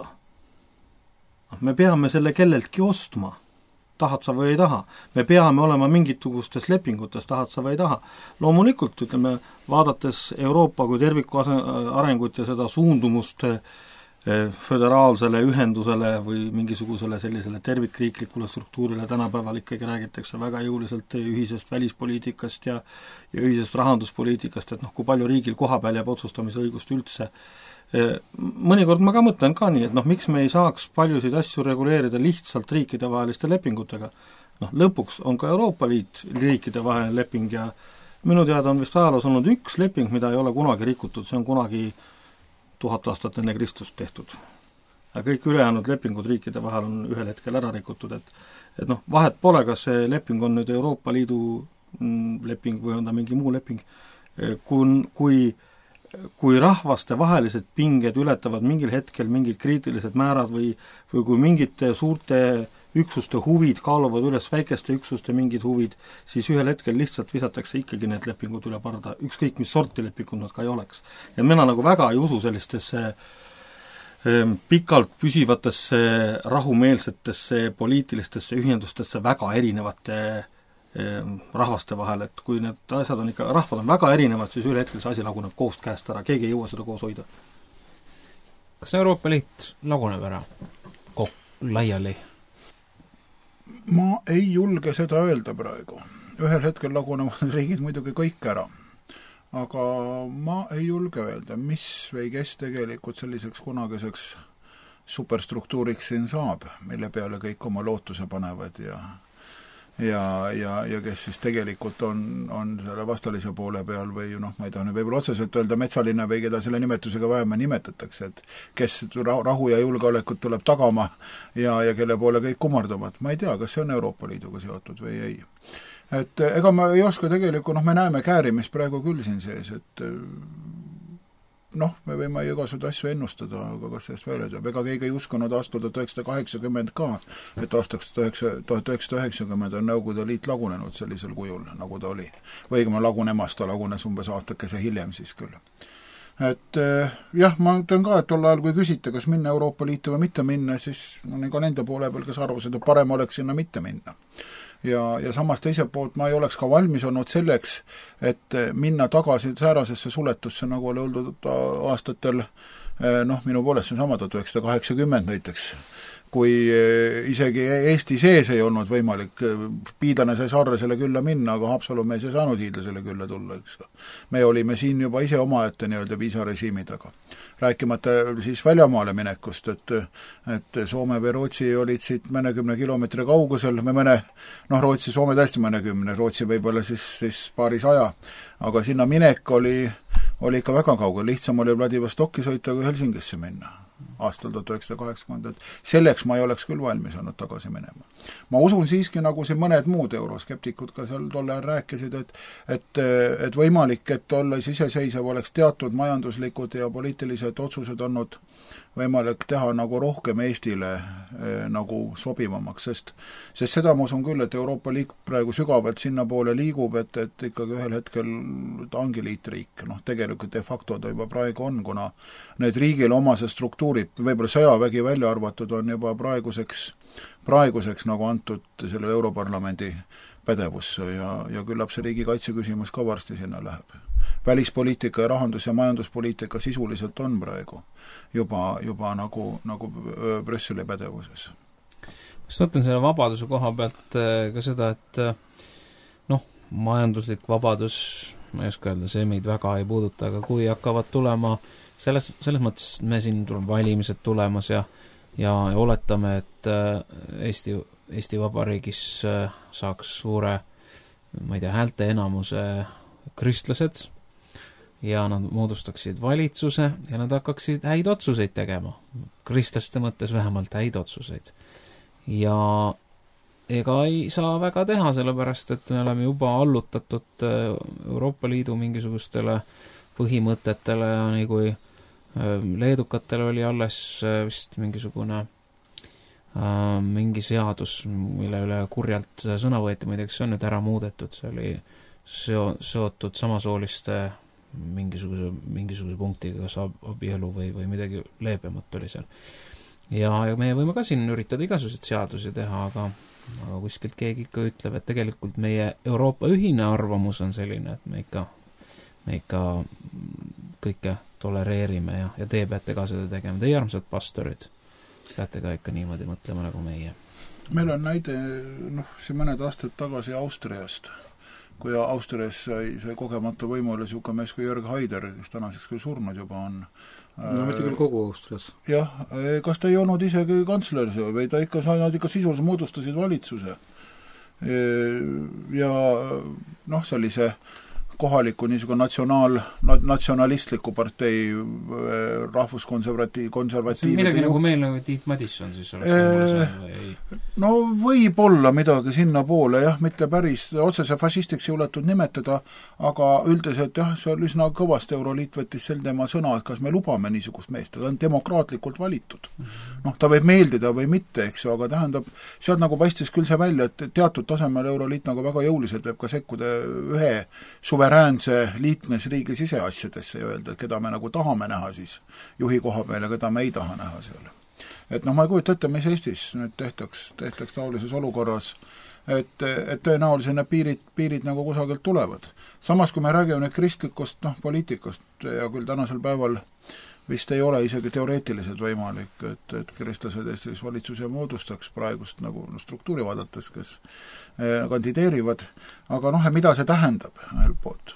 Me peame selle kelleltki ostma, tahad sa või ei taha. Me peame olema mingitugustes lepingutes, tahad sa või ei taha. Loomulikult, ütleme, vaadates Euroopa kui terviku arengut ja seda suundumust föderaalsele ühendusele või mingisugusele sellisele tervikriiklikule struktuurile tänapäeval ikkagi räägitakse väga jõuliselt ühisest välispoliitikast ja, ja ühisest rahanduspoliitikast, et noh, kui palju riigil kohapeal jääb otsustamise õigust üldse. Mõnikord ma ka mõtlen ka nii, et noh, miks me ei saaks paljusid asju reguleerida lihtsalt riikidevaheliste lepingutega. Noh, lõpuks on ka Euroopa Liit riikidevaheline leping ja minu teada on vist ajaloos olnud üks leping, mida ei ole kunagi rikutud, see on kunagi tuhat aastat enne Kristust tehtud. Ja kõik ülejäänud lepingud riikide vahel on ühel hetkel ära rikutud, et, et noh, vahet pole, kas see leping on nüüd Euroopa Liidu leping või on ta mingi muu leping, kui, kui, kui rahvaste vahelised pinged ületavad mingil hetkel mingid kriitilised määrad või, või kui mingite suurte üksuste huvid kaaluvad üles väikeste üksuste mingid huvid, siis ühel hetkel lihtsalt visatakse ikkagi need lepingud üle parda, ükskõik mis sorti lepingud nad ka ei oleks. Ja mina nagu väga ei usu sellistesse eh, pikalt püsivatesse rahumeelsetesse poliitilistesse ühendustesse väga erinevate eh, rahvaste vahel, et kui need asjad on ikka, rahvad on väga erinevad, siis ühel hetkel see asi laguneb koost käest ära, keegi ei jõua seda koos hoida. Kas Euroopa Liit laguneb ära kokk laiali? Ma ei julge seda öelda praegu. Ühel hetkel lagunevad riigid muidugi kõik ära. Aga ma ei julge öelda, mis või kes tegelikult selliseks kunagiseks superstruktuuriks siin saab, mille peale kõik oma lootuse panevad ja ja, ja, ja kes siis tegelikult on, on selle vastalise poole peal või noh, ma ei taha nüüd võib-olla otseselt öelda metsalinna või keda selle nimetusega vähem nimetatakse, et kes rahu ja julgeolekut tuleb tagama ja, ja kelle poole kõik kumarduvad. Ma ei tea, kas see on Euroopa Liiduga seotud või ei. Et ega ma ei oska tegelikult, noh, me näeme käärimist praegu küll siin sees, et noh, me võime igasuguseid asju ennustada, aga kas sellest välja tuleb? Ega keegi ei uskunud aastal tuhat üheksasada kaheksakümmend ka, et aastaks tuhat üheksasada üheksakümmend on Nõukogude Liit lagunenud sellisel kujul, nagu ta oli. Või kui ma lagunemas, ta lagunes umbes aastakese hiljem siis küll. Et jah, ma ütlen ka, et tol ajal, kui küsite, kas minna Euroopa Liitu või mitte minna, siis on ka nende poole peal, kes arvasid, et parem oleks sinna mitte minna. Ja, ja samas teiselt poolt ma ei oleks ka valmis olnud selleks, et minna tagasi säärasesse suletusse, nagu oli olnud aastatel, noh, minu poolest see on sama tuhat üheksasada kaheksakümmend näiteks, kui isegi Eesti sees ei olnud võimalik, Piidlane sai Saarresele külla minna, aga Haapsalu me ei saanud Hiidlasele külla tulla, eks. Me olime siin juba ise omaette nii-öelda viisarežiimi taga. Rääkimata siis väljamaale minekust, et, et Soome või Rootsi olid siit mõnekümne kilomeetri kaugusel, me mõne, noh, Rootsi, Soome täiesti mõnekümne, Rootsi võib-olla siis, siis paari saja, aga sinna minek oli, oli ikka väga kaugel, lihtsam oli Vladivostokki sõita kui Helsingisse minna. aastal tuhat üheksasada kaheksakümmend, et selleks ma ei oleks küll valmis olnud tagasi minema. Ma usun siiski, nagu siin mõned muud euroskeptikud ka seal tol ajal rääkisid, et et, et võimalik, et olles iseseisev oleks teatud majanduslikud ja poliitilised otsused olnud võimalik teha nagu rohkem Eestile eh, nagu sobivamaks, sest, sest seda ma usun küll, et Euroopa Liit praegu sügavalt sinna poole liigub, et, et ikkagi ühel hetkel ta ongi liitriik, noh tegelikult de facto ta juba praegu on, kuna need riigile omase struktuurid, võib-olla sõjavägi välja arvatud, on juba praeguseks, praeguseks nagu antud selle Europarlamendi pädevusse ja, ja küllap see riigikaitse küsimus ka varsti sinna läheb. Välispoliitika ja rahandus- ja majanduspoliitika sisuliselt on praegu juba, juba nagu, nagu Brüsseli pädevuses. Kas võtan selle vabaduse koha pealt ka seda, et noh, majanduslik vabadus, ma ei oska öelda, see meid väga ei puuduta, aga kui hakkavad tulema, selles, selles mõttes me siin tuleme valimised tulemas ja, ja oletame, et Eesti, Eesti Vabariigis saaks suure, ma ei tea, häälte enamuse kristlased ja nad moodustaksid valitsuse ja nad hakkaksid häid otsuseid tegema. Kristlaste mõttes vähemalt häid otsuseid. Ja ega ei saa väga teha, sellepärast et me oleme juba allutatud Euroopa Liidu mingisugustele põhimõtetele ja nii kui leedukatel oli alles vist mingisugune mingi seadus, mille üle kurjalt sõna võeti, ma ei tea, kas see on nüüd ära muudetud, see oli seo, seotud samasooliste mingisuguse, mingisuguse punktiga, kas abielu või, või midagi leebemat oli seal. Ja, ja me võime ka siin üritada igasuguseid seadusi teha, aga, aga kuskilt keegi ikka ütleb, et tegelikult meie Euroopa ühine arvamus on selline, et me ikka, me ikka kõike tolereerime ja, ja teie peate ka seda tegema. Teie armsad pastorid peate ka ikka niimoodi mõtlema nagu meie. Meil on näide, noh, see mõned aastad tagasi Austriast, kui Austrias sai, sai kogemata võimule siuke mees kui Jörg Haider, kes tänaseks küll surnud juba on. No mitte küll kogu Austrias. Jah, kas ta ei olnud isegi kantsler või ta ikka sai, nad ikka sisuliselt moodustasid valitsuse. Ja noh, sellise kohaliku niisugune natsionaal, natsionalistliku partei rahvuskonservatiiv, konservatiivide midagi nagu meil nagu Tiit Madisson siis oleks eee, või? No võib-olla midagi sinna poole, jah, mitte päris otsese fašistiks ei ulatud nimetada, aga üldiselt jah, see oli üsna kõvasti Euroliit võttis sel tema sõna, et kas me lubame niisugust meest, ta on demokraatlikult valitud. Noh, ta võib meeldida või mitte, eks ju, aga tähendab, sealt nagu paistis küll see välja, et teatud tasemel Euroliit nagu väga jõuliselt võib ka sekkuda ühe suve suveräänse liikmesriigi siseasjadesse ja öelda, et keda me nagu tahame näha siis juhi koha peal ja keda me ei taha näha seal. Et noh, ma ei kujuta ette, mis Eestis nüüd tehtaks, tehtaks taolises olukorras, et, et tõenäoliselt need piirid, piirid nagu kusagilt tulevad. Samas, kui me räägime nüüd kristlikust noh, poliitikast ja küll tänasel päeval vist ei ole isegi teoreetiliselt võimalik, et, et kristlased Eestis valitsuse moodustaks praegust nagu no, struktuuri vaadates, kes eh, kandideerivad, aga noh, mida see tähendab ühelt poolt?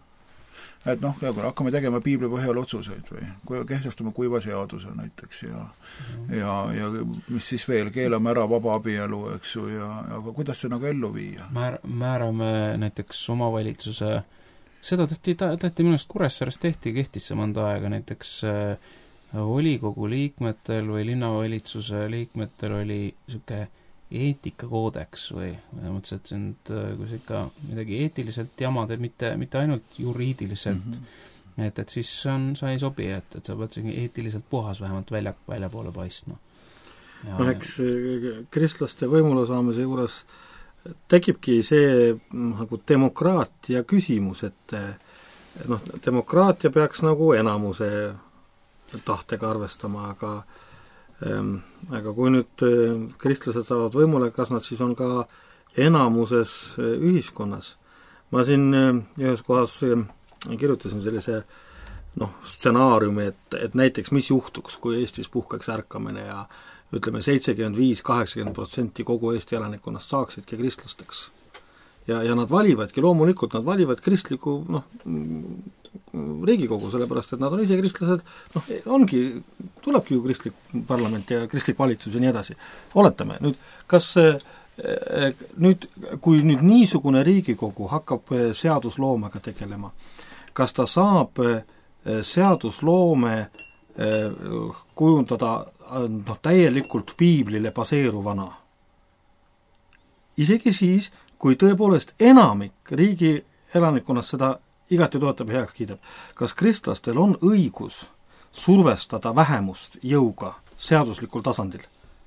Et noh, hakkame tegema piibli põhjal otsuseid või kui kehtestame kuiva seaduse näiteks ja, mm. ja, ja mis siis veel, keelame ära vaba abielu, eks ju, ja aga kuidas see nagu ellu viia? Määr, määrame näiteks omavalitsuse seda tehti, tehti minu arust Kuressaares tehti, kehtis see mõnda aega, näiteks äh, volikogu liikmetel või linnavalitsuse liikmetel oli niisugune eetikakoodeks või ma mõtlesin, et see on, kui see ikka midagi eetiliselt jamad, mitte, mitte ainult juriidiliselt, mm -hmm. et, et siis on, sa ei sobi, et, et sa pead eetiliselt puhas vähemalt välja, välja poole paistma. No eks kristlaste võimule saamise juures tekibki see nagu demokraatia küsimus, et noh, demokraatia peaks nagu enamuse tahtega arvestama, aga ähm, aga kui nüüd kristlased saavad võimule, kas nad siis on ka enamuses ühiskonnas? Ma siin ühes kohas kirjutasin sellise noh, stsenaariumi, et, et näiteks mis juhtuks, kui Eestis puhkaks ärkamine ja ütleme, seitsekümmend viis kaheksakümmend protsenti kogu Eesti elanikkonnast saaksidki kristlasteks. Ja, ja nad valivadki, loomulikult nad valivad kristliku noh, riigikogu, sellepärast, et nad on ise kristlased, noh, ongi, tulebki ju kristlik parlament ja kristlik valitsus ja nii edasi. Oletame, nüüd, kas nüüd, kui nüüd niisugune riigikogu hakkab seadusloomega tegelema, kas ta saab seadusloome kujundada noh, täielikult piiblile baseeruvana. Isegi siis, kui tõepoolest enamik riigi elanikkonnast seda igati toetab ja heaks kiidab. Kas kristlastel on õigus survestada vähemust jõuga seaduslikul tasandil?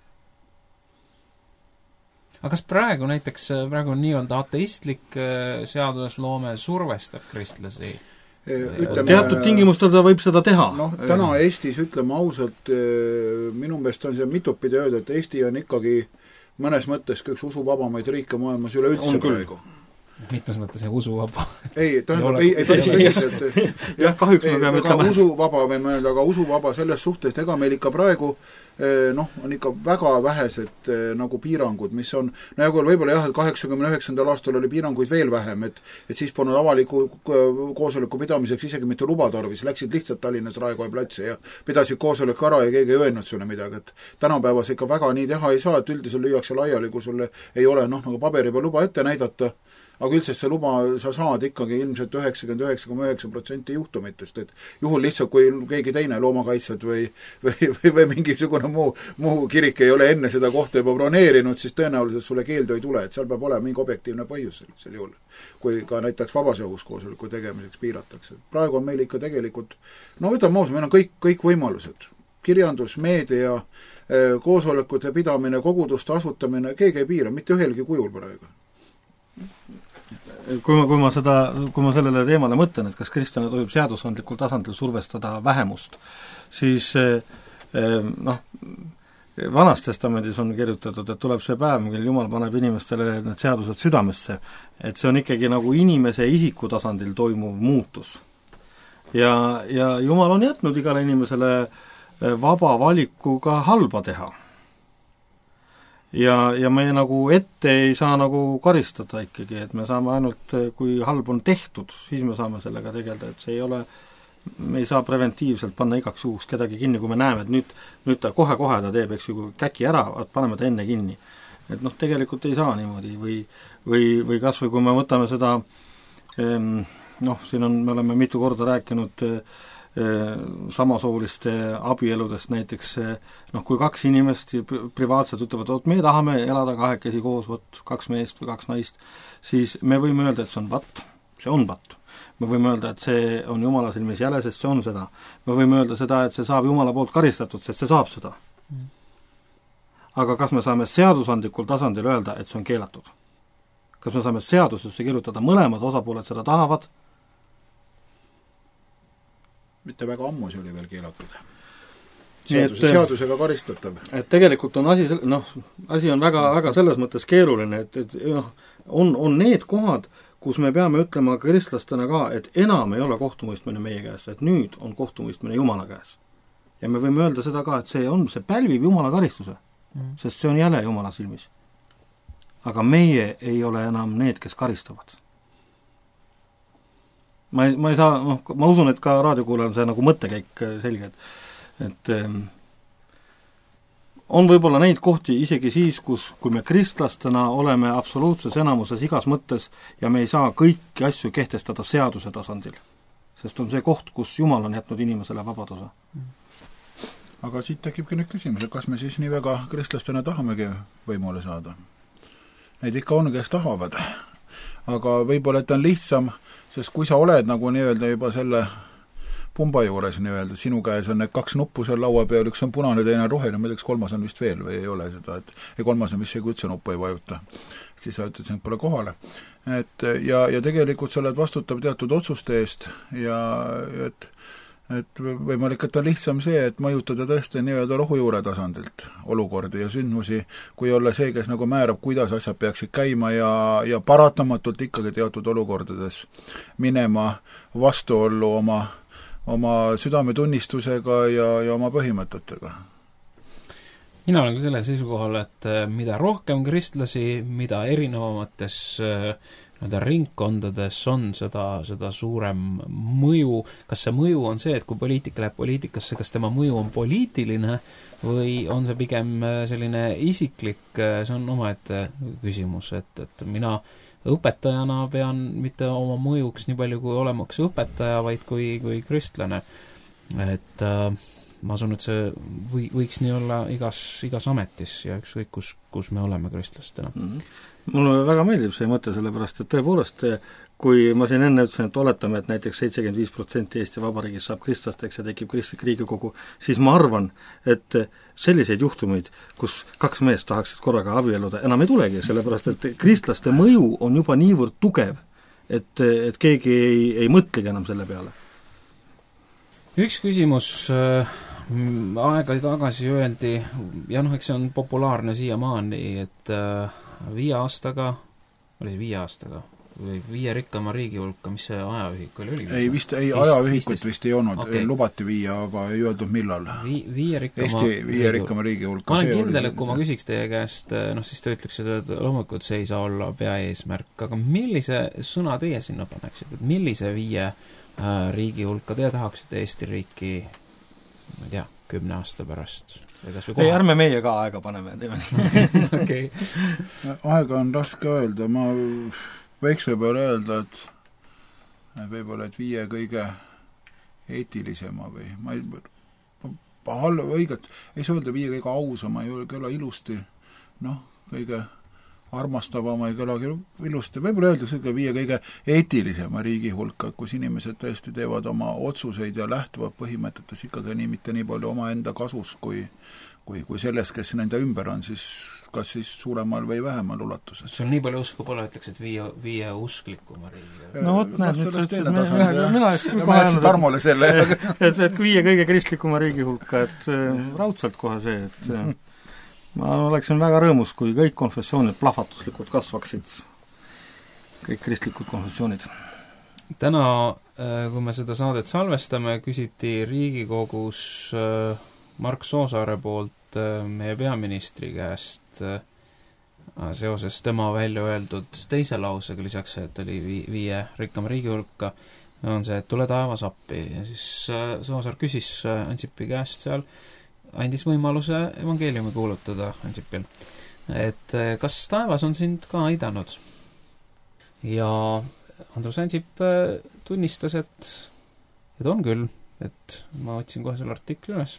aga kas praegu näiteks, praegu nii-öelda ateistlik seadusloome survestab kristlasi? Ütleme, teatud tingimustel ta võib seda teha. Noh, täna Eestis, ütleme ausalt, minu meelest on see mitupidi öelda, et Eesti on ikkagi mõnes mõttes üks usuvabamaid riike maailmas üleüldse praegu. Mitmes mõttes see usuvaba? Ei, tähendab, ei, ei päris tõsiselt. jah, kahjuks me peame ütlema. Usuvaba võime öelda, aga usuvaba selles suhtes, ega meil ikka praegu noh, on ikka väga vähesed nagu piirangud, mis on, no ja kui võib-olla jah, et kaheksakümne üheksandal aastal oli piiranguid veel vähem, et, et siis polnud avaliku koosoleku pidamiseks isegi mitte luba tarvis, läksid lihtsalt Tallinnas Raekoja platsi ja pidasid koosoleku ära ja keegi ei öelnud sulle midagi, et tänapäevas ikka väga nii teha ei saa, et üldiselt lüüakse laiali, kui sulle ei ole noh, nagu paberi peal luba ette näidata, aga üldse see luba sa saad ikkagi ilmselt üheksakümmend üheksa koma üheksa protsenti juhtumitest, et juhul lihtsalt, kui keegi teine loomakaitsjad või, või, või, või mingisugune muu, muu kirik ei ole enne seda kohta juba broneerinud, siis tõenäoliselt sulle keeldu ei tule, et seal peab olema mingi objektiivne põhjus sellisel juhul, kui ka näiteks vabas õhus koosoleku tegemiseks piiratakse. praegu on meil ikka tegelikult, no ütleme ausalt, meil on kõik, kõik võimalused. Kirjandus, meedia, koosolekute pidamine, koguduste asutamine, keegi ei piira, mitte ühelgi kujul praegu. Kui ma, kui ma seda, kui ma sellele teemale mõtlen, et kas kristlane tohib seadusandlikul tasandil survestada vähemust, siis noh, Vanas testamendis on kirjutatud, et tuleb see päev, mil Jumal paneb inimestele need seadused südamesse, et see on ikkagi nagu inimese isiku tasandil toimuv muutus. Ja, ja Jumal on jätnud igale inimesele vaba valiku ka halba teha. Ja, ja me nagu ette ei saa nagu karistada ikkagi, et me saame ainult, kui halb on tehtud, siis me saame sellega tegeleda, et see ei ole, me ei saa preventiivselt panna igaks juhuks kedagi kinni, kui me näeme, et nüüd, nüüd ta kohe-kohe ta teeb, eks ju, käki ära, paneme ta enne kinni. Et noh, tegelikult ei saa niimoodi või, või, või kas või kui me võtame seda, noh, siin on, me oleme mitu korda rääkinud samasooliste abieludest näiteks, noh, kui kaks inimest privaatselt ütlevad, et me tahame elada kahekesi koos, võt, kaks meest või kaks naist, siis me võime öelda, et see on vatt, see on vatt. Me võime öelda, et see on Jumala silmis jäle, sest see on seda. Me võime öelda seda, et see saab Jumala poolt karistatud, sest see saab seda. Aga kas me saame seadusandlikul tasandil öelda, et see on keelatud? Kas me saame seadusesse kirjutada mõlemad osapooled seda tahavad? Mitte väga ammu see oli veel keelatud. Seaduse, et, seadusega karistatav. Et tegelikult on asi, noh, asi on väga, väga selles mõttes keeruline, et, et noh, on, on need kohad, kus me peame ütlema kristlastena ka, et enam ei ole kohtumõistmine meie käes, et nüüd on kohtumõistmine Jumala käes. Ja me võime öelda seda ka, et see on, see pälvib Jumala karistuse, mm. sest see on jäle Jumala silmis. Aga meie ei ole enam need, kes karistavad. Ma ei, ma ei saa, noh, ma usun, et ka raadiokuulajal on see nagu mõttekäik selge, et, et ähm, on võib-olla neid kohti isegi siis, kus, kui me kristlastena oleme absoluutses enamuses igas mõttes ja me ei saa kõiki asju kehtestada seaduse tasandil, sest on see koht, kus Jumal on jätnud inimesele vabaduse. Aga siit tekibki nüüd küsimus, et kas me siis nii väga kristlastena tahamegi võimule saada? Neid ikka on, kes tahavad. Aga võib-olla, et on lihtsam, sest kui sa oled nagu nii-öelda juba selle pumba juures nii-öelda, sinu käes on need kaks nuppu seal laua peal, üks on punane, teine on roheline, ma teaks, kolmas on vist veel või ei ole seda, et ja kolmas on vist see, kui üldse nuppu ei vajuta. Siis sa ütled, et pole kohale. Et, ja, ja tegelikult sa oled vastutav teatud otsuste eest ja et et võimalik, et on lihtsam see, et mõjutada tõesti nii-öelda rohujuure tasandilt olukordi ja sündmusi, kui olla see, kes nagu määrab, kuidas asjad peaksid käima ja, ja paratamatult ikkagi teatud olukordades minema vastuollu oma, oma südametunnistusega ja, ja oma põhimõtetega. Mina olen ka selle seisukohal, et mida rohkem kristlasi, mida erinevamates nii-öelda ringkondades on seda, seda suurem mõju, kas see mõju on see, et kui poliitika läheb poliitikasse, kas tema mõju on poliitiline või on see pigem selline isiklik, see on omaette küsimus, et, et mina õpetajana pean mitte oma mõjuks nii palju kui olemaks õpetaja, vaid kui, kui kristlane. Et ma asun, et see või, võiks nii olla igas, igas ametis ja ükskõik, kus, kus me oleme kristlastena. Mm-hmm. Mulle väga meeldib see mõte, sellepärast et tõepoolest, kui ma siin enne ütlesin, et oletame, et näiteks seitsekümmend viis protsenti Eesti Vabariigis saab kristlasteks ja tekib kristlik Riigikogu, siis ma arvan, et selliseid juhtumeid, kus kaks meest tahaksid korraga abielluda, enam ei tulegi, sellepärast et kristlaste mõju on juba niivõrd tugev, et, et keegi ei, ei mõtlegi enam selle peale. Üks küsimus äh, aega tagasi öeldi, ja noh, eks see on populaarne siiamaani, et äh, viie aastaga, oli see viie aastaga, või viie rikkama riigi hulka, mis see ajaühik oli? oli ei, vist ei, ajaühikut vist ei olnud, okay. Lubati viia, aga ei öeldud millal. Vi, viie rikkama Eesti viie rikkama riigi hulka. Ma olen kindel, et kui ma küsiks teie käest, noh siis te ütleks, et loomulikult see ei saa olla peaeesmärk, aga millise sõna teie sinna paneksite, et millise viie äh, riigi hulka teie tahaksite Eesti riiki, ma ei tea, kümne aasta pärast? ei, ärme meie ka aega paneme, teeme nii. Okay. Aega on raske öelda, ma võiks võib-olla öelda, et võib-olla, et viie kõige eetilisema või ma ei halva õiget, ei saa öelda viie kõige ausama, ei ole ilusti, noh, kõige armastavama ei kõlagi ilusti, võib-olla öeldakse ka viie kõige eetilisema riigi hulka, kus inimesed tõesti teevad oma otsuseid ja lähtuvad põhimõtetes ikkagi nii, mitte nii palju oma enda kasus, kui, kui, kui selles, kes nende ümber on, siis kas siis suuremal või vähemal ulatuses. See on nii palju usku pole, ütleks, et viie, viie usklikuma riigi. No vot, näed, nüüd sa ütlesid, mina jätsin Tarmole selle. et, et viie kõige kristlikuma riigi hulka, et raudselt kohe see, et ma oleksin väga rõõmus, kui kõik konfessioonid plahvatuslikult kasvaksid, kõik kristlikud konfessioonid. Täna, kui me seda saadet salvestame, küsiti Riigikogus Mark Soosaare poolt meie peaministri käest seoses tema välja öeldud teise lausega, lisaks, et oli viie rikkama riigi hulka, on see, et tule taevas appi. Ja siis Soosaar küsis Ansipi käest seal, andis võimaluse evangeeliumi kuulutada Ansipil. Et kas taevas on sind ka aidanud? Ja Andrus Ansip tunnistas, et, et on küll, et ma otsin kohe selle artikli üles.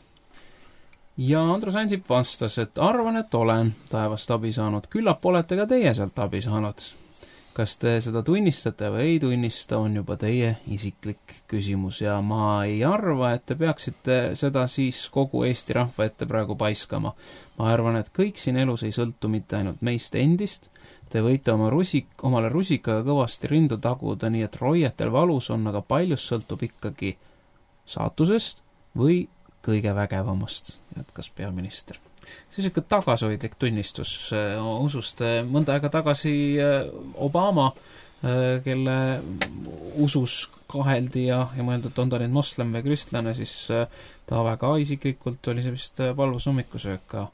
Ja Andrus Ansip vastas, et arvan, et olen taevast abi saanud. Küllap olete ka teie sealt abi saanud. Kas te seda tunnistate või ei tunnista, on juba teie isiklik küsimus ja ma ei arva, et te peaksite seda siis kogu Eesti rahva ette praegu paiskama. Ma arvan, et kõik siin elus ei sõltu mitte ainult meist endist. Te võite oma rusik, omale rusikaga kõvasti rindu taguda, nii et roietel valus on, aga paljus sõltub ikkagi saatusest või kõige vägevamast, jätkas peaminister. See on ikka tagasoidlik tunnistus. Usust mõnda aega tagasi Obama, kelle usus kaheldi ja, ja mõeldud, on ta nüüd moslem või kristlane, siis ta väga isiklikult oli see vist palvus hommikusööka.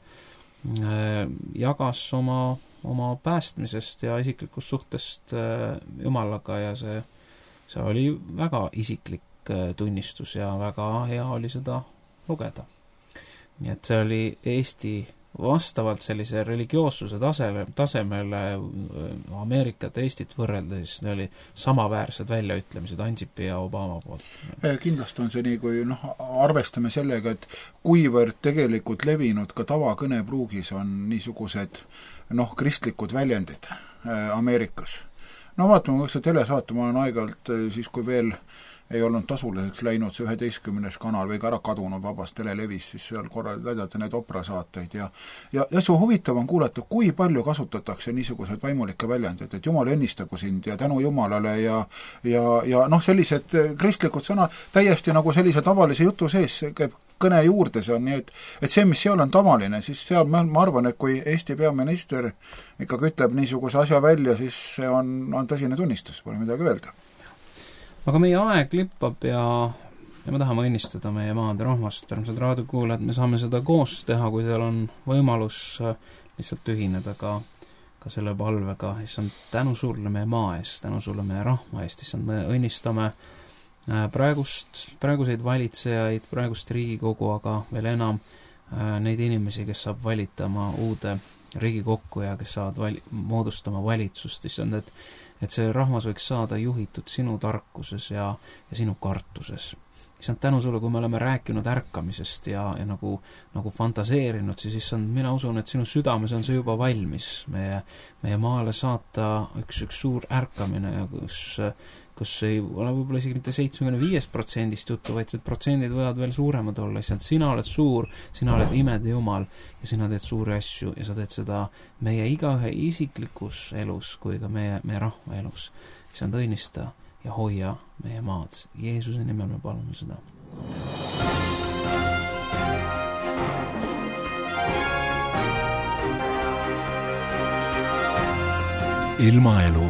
Jagas oma, oma päästmisest ja isiklikust suhtest Jumalaga ja see, see oli väga isiklik tunnistus ja väga hea oli seda lugeda. Nii et see oli Eesti vastavalt sellise religioossuse tasele, tasemele Ameerikat ja Eestit võrreldes, ne oli samaväärsed väljaütlemised Ansipi ja Obama poolt. Kindlasti on see nii, kui noh, arvestame sellega, et kuivõrd tegelikult levinud ka tavakõnepruugis on niisugused noh, kristlikud väljendid Ameerikas. No vaatame, kas see telesaate, ma olen aegalt siis, kui veel ei olnud tasuliseks läinud see üheteistkümnes kanal või ka ära kadunud vabast telelevis, siis seal korra täidate need operasaateid ja ja, ja see huvitav on kuulata, kui palju kasutatakse niisugused vaimulikke väljendid, et Jumal õnnistagu sind ja tänu Jumalale ja ja, ja noh, sellised kristlikud sõnad täiesti nagu sellise tavalise jutu sees käib kõne juurde, see on nii, et, et see, mis seal on tavaline, siis seal ma, ma arvan, et kui Eesti peaminister ikkagi ütleb niisuguse asja välja, siis see on, on tõsine tunnistus, pole midagi öelda. Aga meie aeg lippab ja, ja me tahame õnnistada meie maade rahvast, armsad raadiokuulajad, me saame seda koos teha, kui teil on võimalus lihtsalt ühineda ka, ka selle palvega, issand, tänu sulle meie maa eest, tänu sulle meie rahva eest, issand, me õnnistame praegust, praeguseid valitsejaid, praegust Riigikogu, aga veel enam neid inimesi, kes saab valitama uude Riigikokku ja kes saavad vali, moodustama valitsust, issand, et et see rahvas võiks saada juhitud sinu tarkuses ja, ja sinu kartuses. issand, tänu sulle, kui me oleme rääkinud ärkamisest ja, ja nagu, nagu fantaseerinud, siis issand, mina usun, et sinu südames on see juba valmis meie, meie maale saata üks, üks suur ärkamine, kus, kus ei ole võib-olla isegi mitte seitsmekümne viiest protsendist juttu, vaid need protsendid võivad veel suuremad olla. Issand, sina oled suur, sina oled imede Jumal ja sina teed suuri asju ja sa teed seda meie igaühe isiklikus elus kui ka meie, meie rahva elus. Issand, õnnista ja hoia meie maad. Jeesuse nimel me palume seda. Ilmaelu.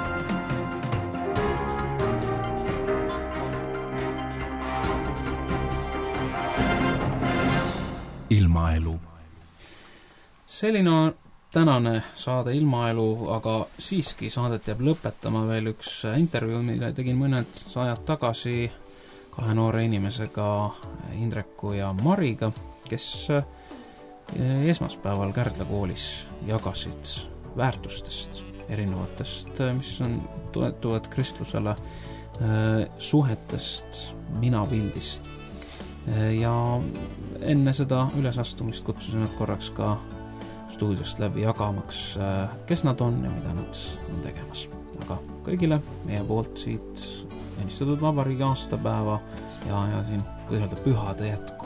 Ilmaelu. Selline on tänane saade Ilmaelu, aga siiski saadet jääb lõpetama veel üks intervjuu, mille tegin mõned ajad tagasi kahe noore inimesega, Indreku ja Mariga, kes esmaspäeval Kärdla koolis jagasid väärtustest, erinevatest, mis on toetuvad kristlusele, suhetest, minapildist. Ja enne seda ülesastumist kutsusin nad korraks ka stuudiost läbi jagamaks, kes nad on ja mida nad on tegemas. Aga kõigile meie poolt siit õnnistatud vabariigi aastapäeva ja, ja siin kõigelda pühade jätku.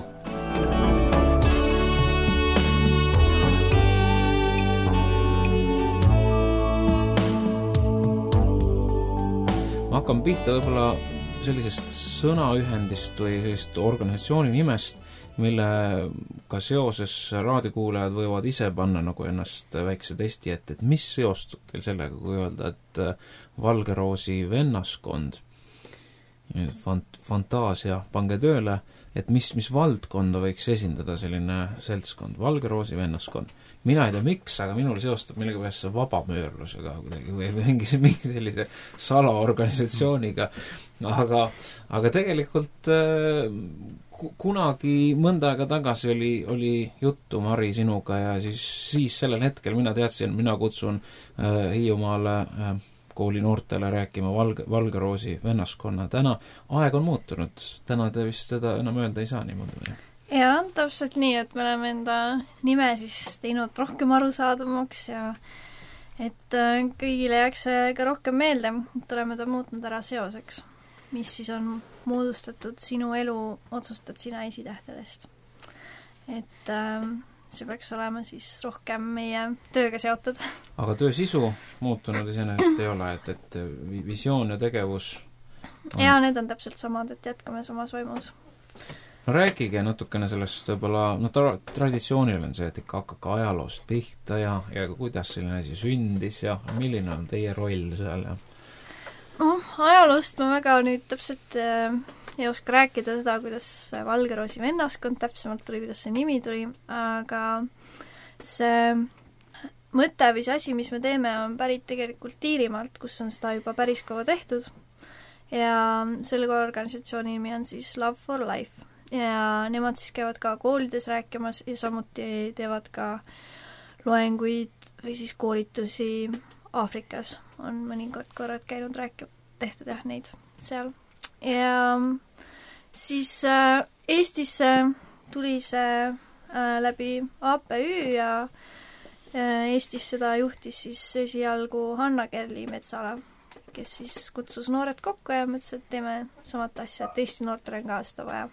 Ma hakkan pihta võib-olla sellisest sõnaühendist või sellist organisatsiooni nimest, millega seoses raadikuulajad võivad ise panna nagu ennast väikse testi ette, et mis seostub teil sellega, kui öelda, et Valgeroosi vennaskond, fant- fantaasia, pange tööle, et mis, mis valdkonda võiks esindada selline seltskond, Valgeroosi vennaskond. Mina ei tea miks, aga minul seostub millega peaks vabamöörlusega kuidagi või mingi, mingi sellise salaorganisatsiooniga, aga, aga tegelikult kunagi mõnda aega tagasi oli, oli juttu Mari sinuga ja siis, siis sellel hetkel mina teadsin, mina kutsun äh, Hiiumaale äh, kooli noortele rääkima Valge, Valgeroosi vennaskonna. Täna aeg on muutunud, täna te vist seda enam öelda ei saa niimoodi või? Jaa, täpselt nii, et me oleme enda nime siis teinud rohkem arusaadavamaks ja et kõigile jääks ka rohkem meelde, et oleme ta muutnud ära seoseks, mis siis on moodustatud sinu elu, otsustad sina esitähtedest. Et äh, see peaks olema siis rohkem meie tööga seotud. Aga töö sisu muutunud iseenesest ei ole, et, et visioon ja tegevus on... Jaa, need on täpselt samad, et jätkame samas vaimus. No rääkige natukene sellest võib-olla, no tra- traditsioonil on see, et ikka hakake ajaloost pihta ja, ja kuidas selline asi sündis ja milline on teie roll seal ja no, ajaloost ma väga nüüd täpselt äh, ei oska rääkida seda, kuidas Valgeroosi vennaskond täpsemalt tuli, kuidas see nimi tuli, aga see mõte või see asi, mis me teeme, on pärit tegelikult Iirimaalt, kus on seda juba päris kaua tehtud ja selle organisatsiooni nimi on siis Love for Life ja nemad siis käivad ka koolides rääkimas ja samuti teevad ka loenguid või siis koolitusi Aafrikas on mõnikord korrad käinud rääkima, tehtud jah neid seal. Ja siis äh, Eestisse tuli see äh, läbi A P Ü ja äh, Eestis seda juhtis siis esialgu Hanna Kerli Metsala, kes siis kutsus noored kokku ja mõtles, et teeme samat asja, et Eesti noortel on ka seda vaja.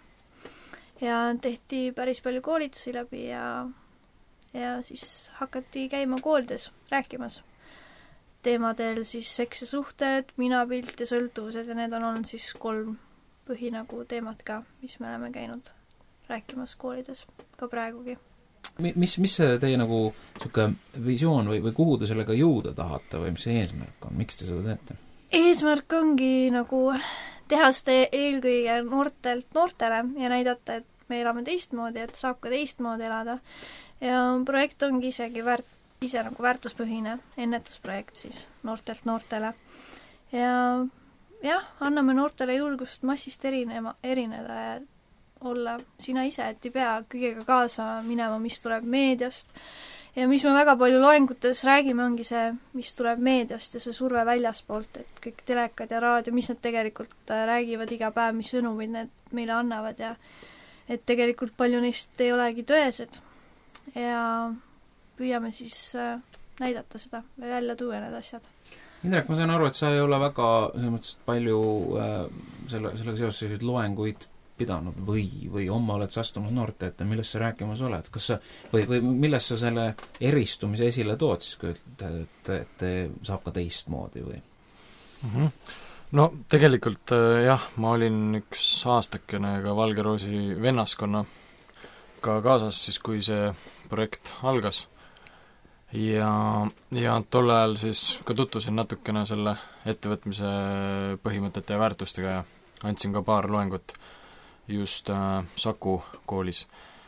Ja tehti päris palju koolitusi läbi ja, ja siis hakati käima koolides rääkimas teemadel siis seks ja suhted, minapilt ja sõltuvused ja need on olnud siis kolm põhi nagu teemad ka, mis me oleme käinud rääkimas koolides ka praegugi. Mis, mis see teie nagu siuke visioon või, või kuhu te sellega jõuda tahate või mis see eesmärk on, miks te seda teete? Eesmärk ongi nagu teha seda eelkõige noortelt noortele ja näidata, et me elame teistmoodi, et saab ka teistmoodi elada ja projekt ongi isegi väärt ise nagu väärtuspõhine ennetusprojekt siis noortelt noortele. Ja jah, anname noortele julgust massist erinema, erineda ja olla sina ise, et ei pea kõigega kaasa minema, mis tuleb meediast ja mis me väga palju loengutes räägime, ongi see, mis tuleb meediast ja see surve väljaspoolt, et kõik telekad ja raadio, mis nad tegelikult räägivad iga päev, mis sõnumid need meile annavad ja et tegelikult palju neist ei olegi tõesed ja püüame siis näidata seda või välja tuua need asjad. Indrek, ma saan aru, et sa ei ole väga selles mõttes palju äh, selle, sellega seoses selliseid loenguid pidanud või, või homme oled sa astunud noorte ette, millest sa rääkimas oled? Kas sa, või, või millest sa selle eristumise esile tood siis, kui ütled, et, et, et saab ka teistmoodi või? Mm-hmm. No tegelikult jah, ma olin üks aastakene ka Valge Roosi vennaskonna ka kaasas siis, kui see projekt algas. Ja, ja tol ajal siis ka tutvusin natukene selle ettevõtmise põhimõtete ja väärtustega ja andsin ka paar loengut just äh, Saku koolis.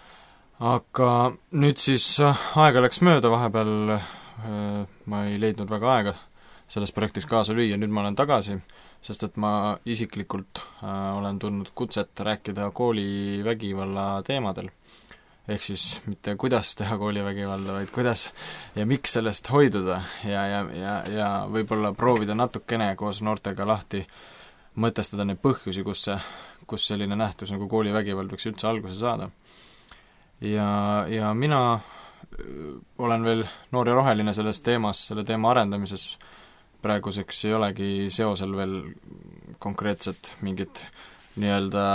Aga nüüd siis äh, aega läks mööda, vahepeal äh, ma ei leidnud väga aega selles projektis kaasa lüüa, nüüd ma olen tagasi, sest et ma isiklikult äh, olen tulnud kutset rääkida koolivägivalla teemadel. Ehk siis mitte kuidas teha koolivägivalda, vaid kuidas ja miks sellest hoiduda ja, ja, ja, ja võib-olla proovida natukene koos noortega lahti mõtestada neid põhjusi, kus see, kus selline nähtus nagu koolivägivald võiks üldse alguse saada. Ja, ja mina olen veel noor ja roheline selles teemas, selle teema arendamises. Praeguseks ei olegi seosel veel konkreetset mingit nii-öelda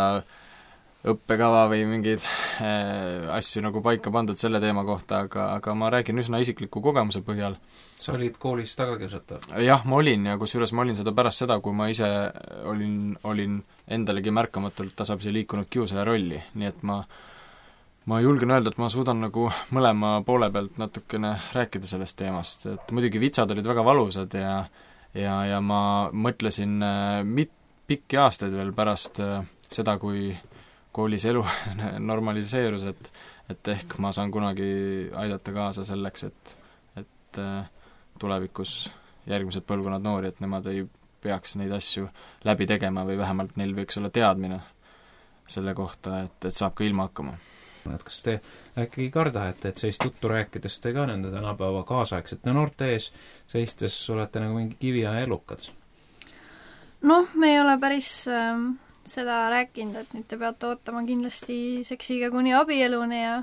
õppekava või mingeid äh, asju nagu paika pandud selle teema kohta, aga, aga ma räägin üsna isikliku kogemuse põhjal. Sa olid koolis tagakiusatav? Jah, ma olin ja kusjuures ma olin seda pärast seda, kui ma ise olin, olin endalegi märkamatult tasapisi liikunud kiusaja rolli, nii et ma ma julgen öelda, et ma suudan nagu mõlema poole pealt natukene rääkida sellest teemast, et muidugi vitsad olid väga valusad ja ja, ja ma mõtlesin mit, pikki aastaid veel pärast seda, kui koolis elu normaliseerus, et, et ehk ma saan kunagi aidata kaasa selleks, et, et tulevikus järgmised põlvkonnad noori, et nemad ei peaks neid asju läbi tegema või vähemalt neil võiks olla teadmine selle kohta, et, et saab ka ilma hakkama. Et kas te äkki ei karda, et, et sellist juttu rääkides te ka nende tänapäeva kaasaegsete noorte ees seistes olete nagu mingi kiviaja elukad? Noh, me ei ole päris äh, seda rääkinud, et nüüd te peate ootama kindlasti seksiga kuni abieluni ja,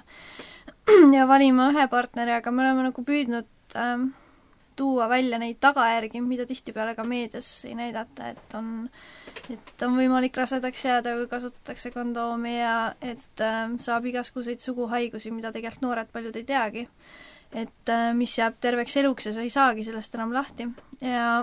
ja valima ühe partneri, aga me oleme nagu püüdnud äh, tuua välja neid tagajärgi, mida tihtipeale ka meedias ei näidata, et on, et on võimalik rasedaks jääda, kui kasutatakse kondoomi ja et äh, saab igasuguseid suguhaigusi, mida tegelikult noored paljud ei teagi. Et äh, mis jääb terveks eluks ja sa ei saagi sellest enam lahti. Ja,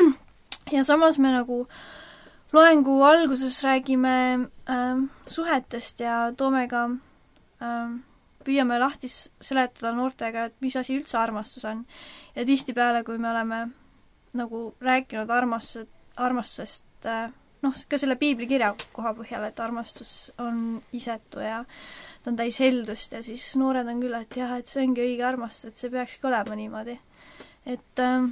ja samas me nagu loengu alguses räägime äh, suhetest ja toome ka äh, püüame lahti seletada noortega, et mis asi üldse armastus on. Ja tihtipeale, kui me oleme nagu rääkinud armastusest, armastusest noh, ka selle piiblikirja koha põhjal, et armastus on isetu ja ta on täis heldust ja siis noored on küll, et jah, et see ongi õige armastus, et see peakski olema niimoodi. Et äh,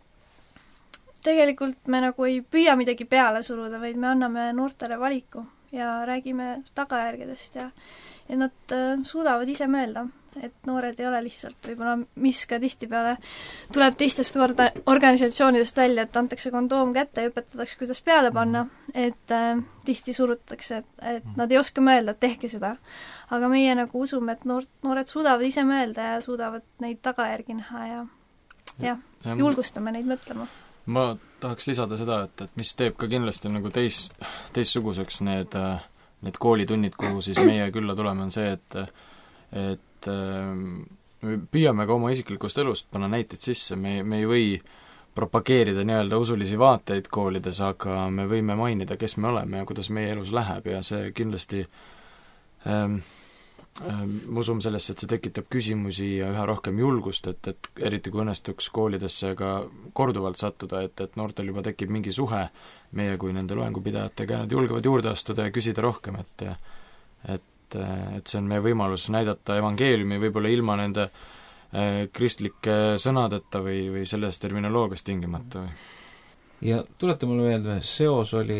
tegelikult me nagu ei püüa midagi peale suruda, vaid me anname noortele valiku ja räägime tagajärgedest ja ja nad äh, suudavad ise mõelda, et noored ei ole lihtsalt võib-olla, mis ka tihtipeale tuleb teistest orda, organisatsioonidest välja, et antakse kondoom kätte ja õpetatakse, kuidas peale panna, et äh, tihti surutatakse, et, et nad ei oska mõelda, et tehke seda. Aga meie nagu usume, et noor, noored suudavad ise mõelda ja suudavad neid tagajärgi näha ja, ja, ja julgustame neid mõtlema. Ma tahaks lisada seda, et, et mis teeb ka kindlasti nagu teis, teissuguseks need äh, need koolitunnid, kuhu siis meie külla tuleme, on see, et et me püüame ka oma isiklikust elust panna näiteid sisse, me, me ei või propageerida nii-öelda usulisi vaateid koolides, aga me võime mainida, kes me oleme ja kuidas meie elus läheb ja see kindlasti ähm, ähm, usume sellesse, et see tekitab küsimusi ja üha rohkem julgust, et, et eriti kui õnnestuks koolidesse ka korduvalt sattuda, et, et noortel juba tekib mingi suhe meie kui nende loengupidajatega ja nad julgevad juurde astuda ja küsida rohkem, et et, et see on meie võimalus näidata evangeeliumi võib-olla ilma nende äh, kristlike sõnadeta või, või sellest terminoloogiast tingimata. Ja tuleta mulle meelde, seos oli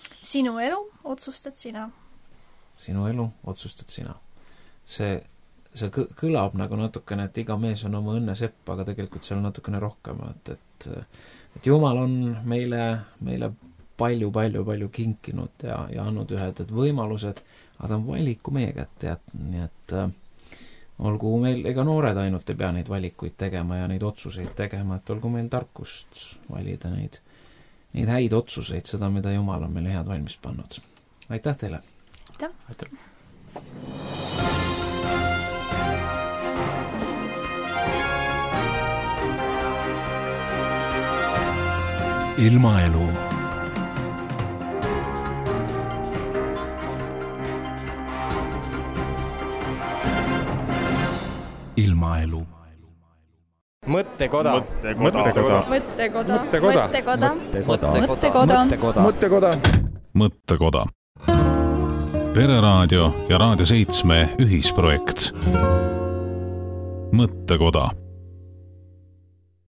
sinu elu, otsustad sina. Sinu elu, otsustad sina. See see kõlab nagu natukene, et iga mees on oma õnne sepp, aga tegelikult seal on natukene rohkem, et, et, et Jumal on meile, meile palju, palju, palju kinkinud ja, ja andnud ühed et võimalused, aga ta on valiku meie kätte, nii et äh, olgu meil, ega noored ainult ei pea neid valikuid tegema ja neid otsuseid tegema, et olgu meil tarkust valida neid, neid häid otsuseid, seda, mida Jumal on meile head valmis pannud. Aitäh teile! Aitäh! Aitäh! Ilmaelu. Ilmaelu. Mõttekoda. Mõttekoda. Mõttekoda. Mõttekoda. Mõttekoda. Mõttekoda. Mõttekoda. mõttekoda. Mõttekoda. Pereraadio ja Raadio seitsme ühisprojekt. Mõttekoda.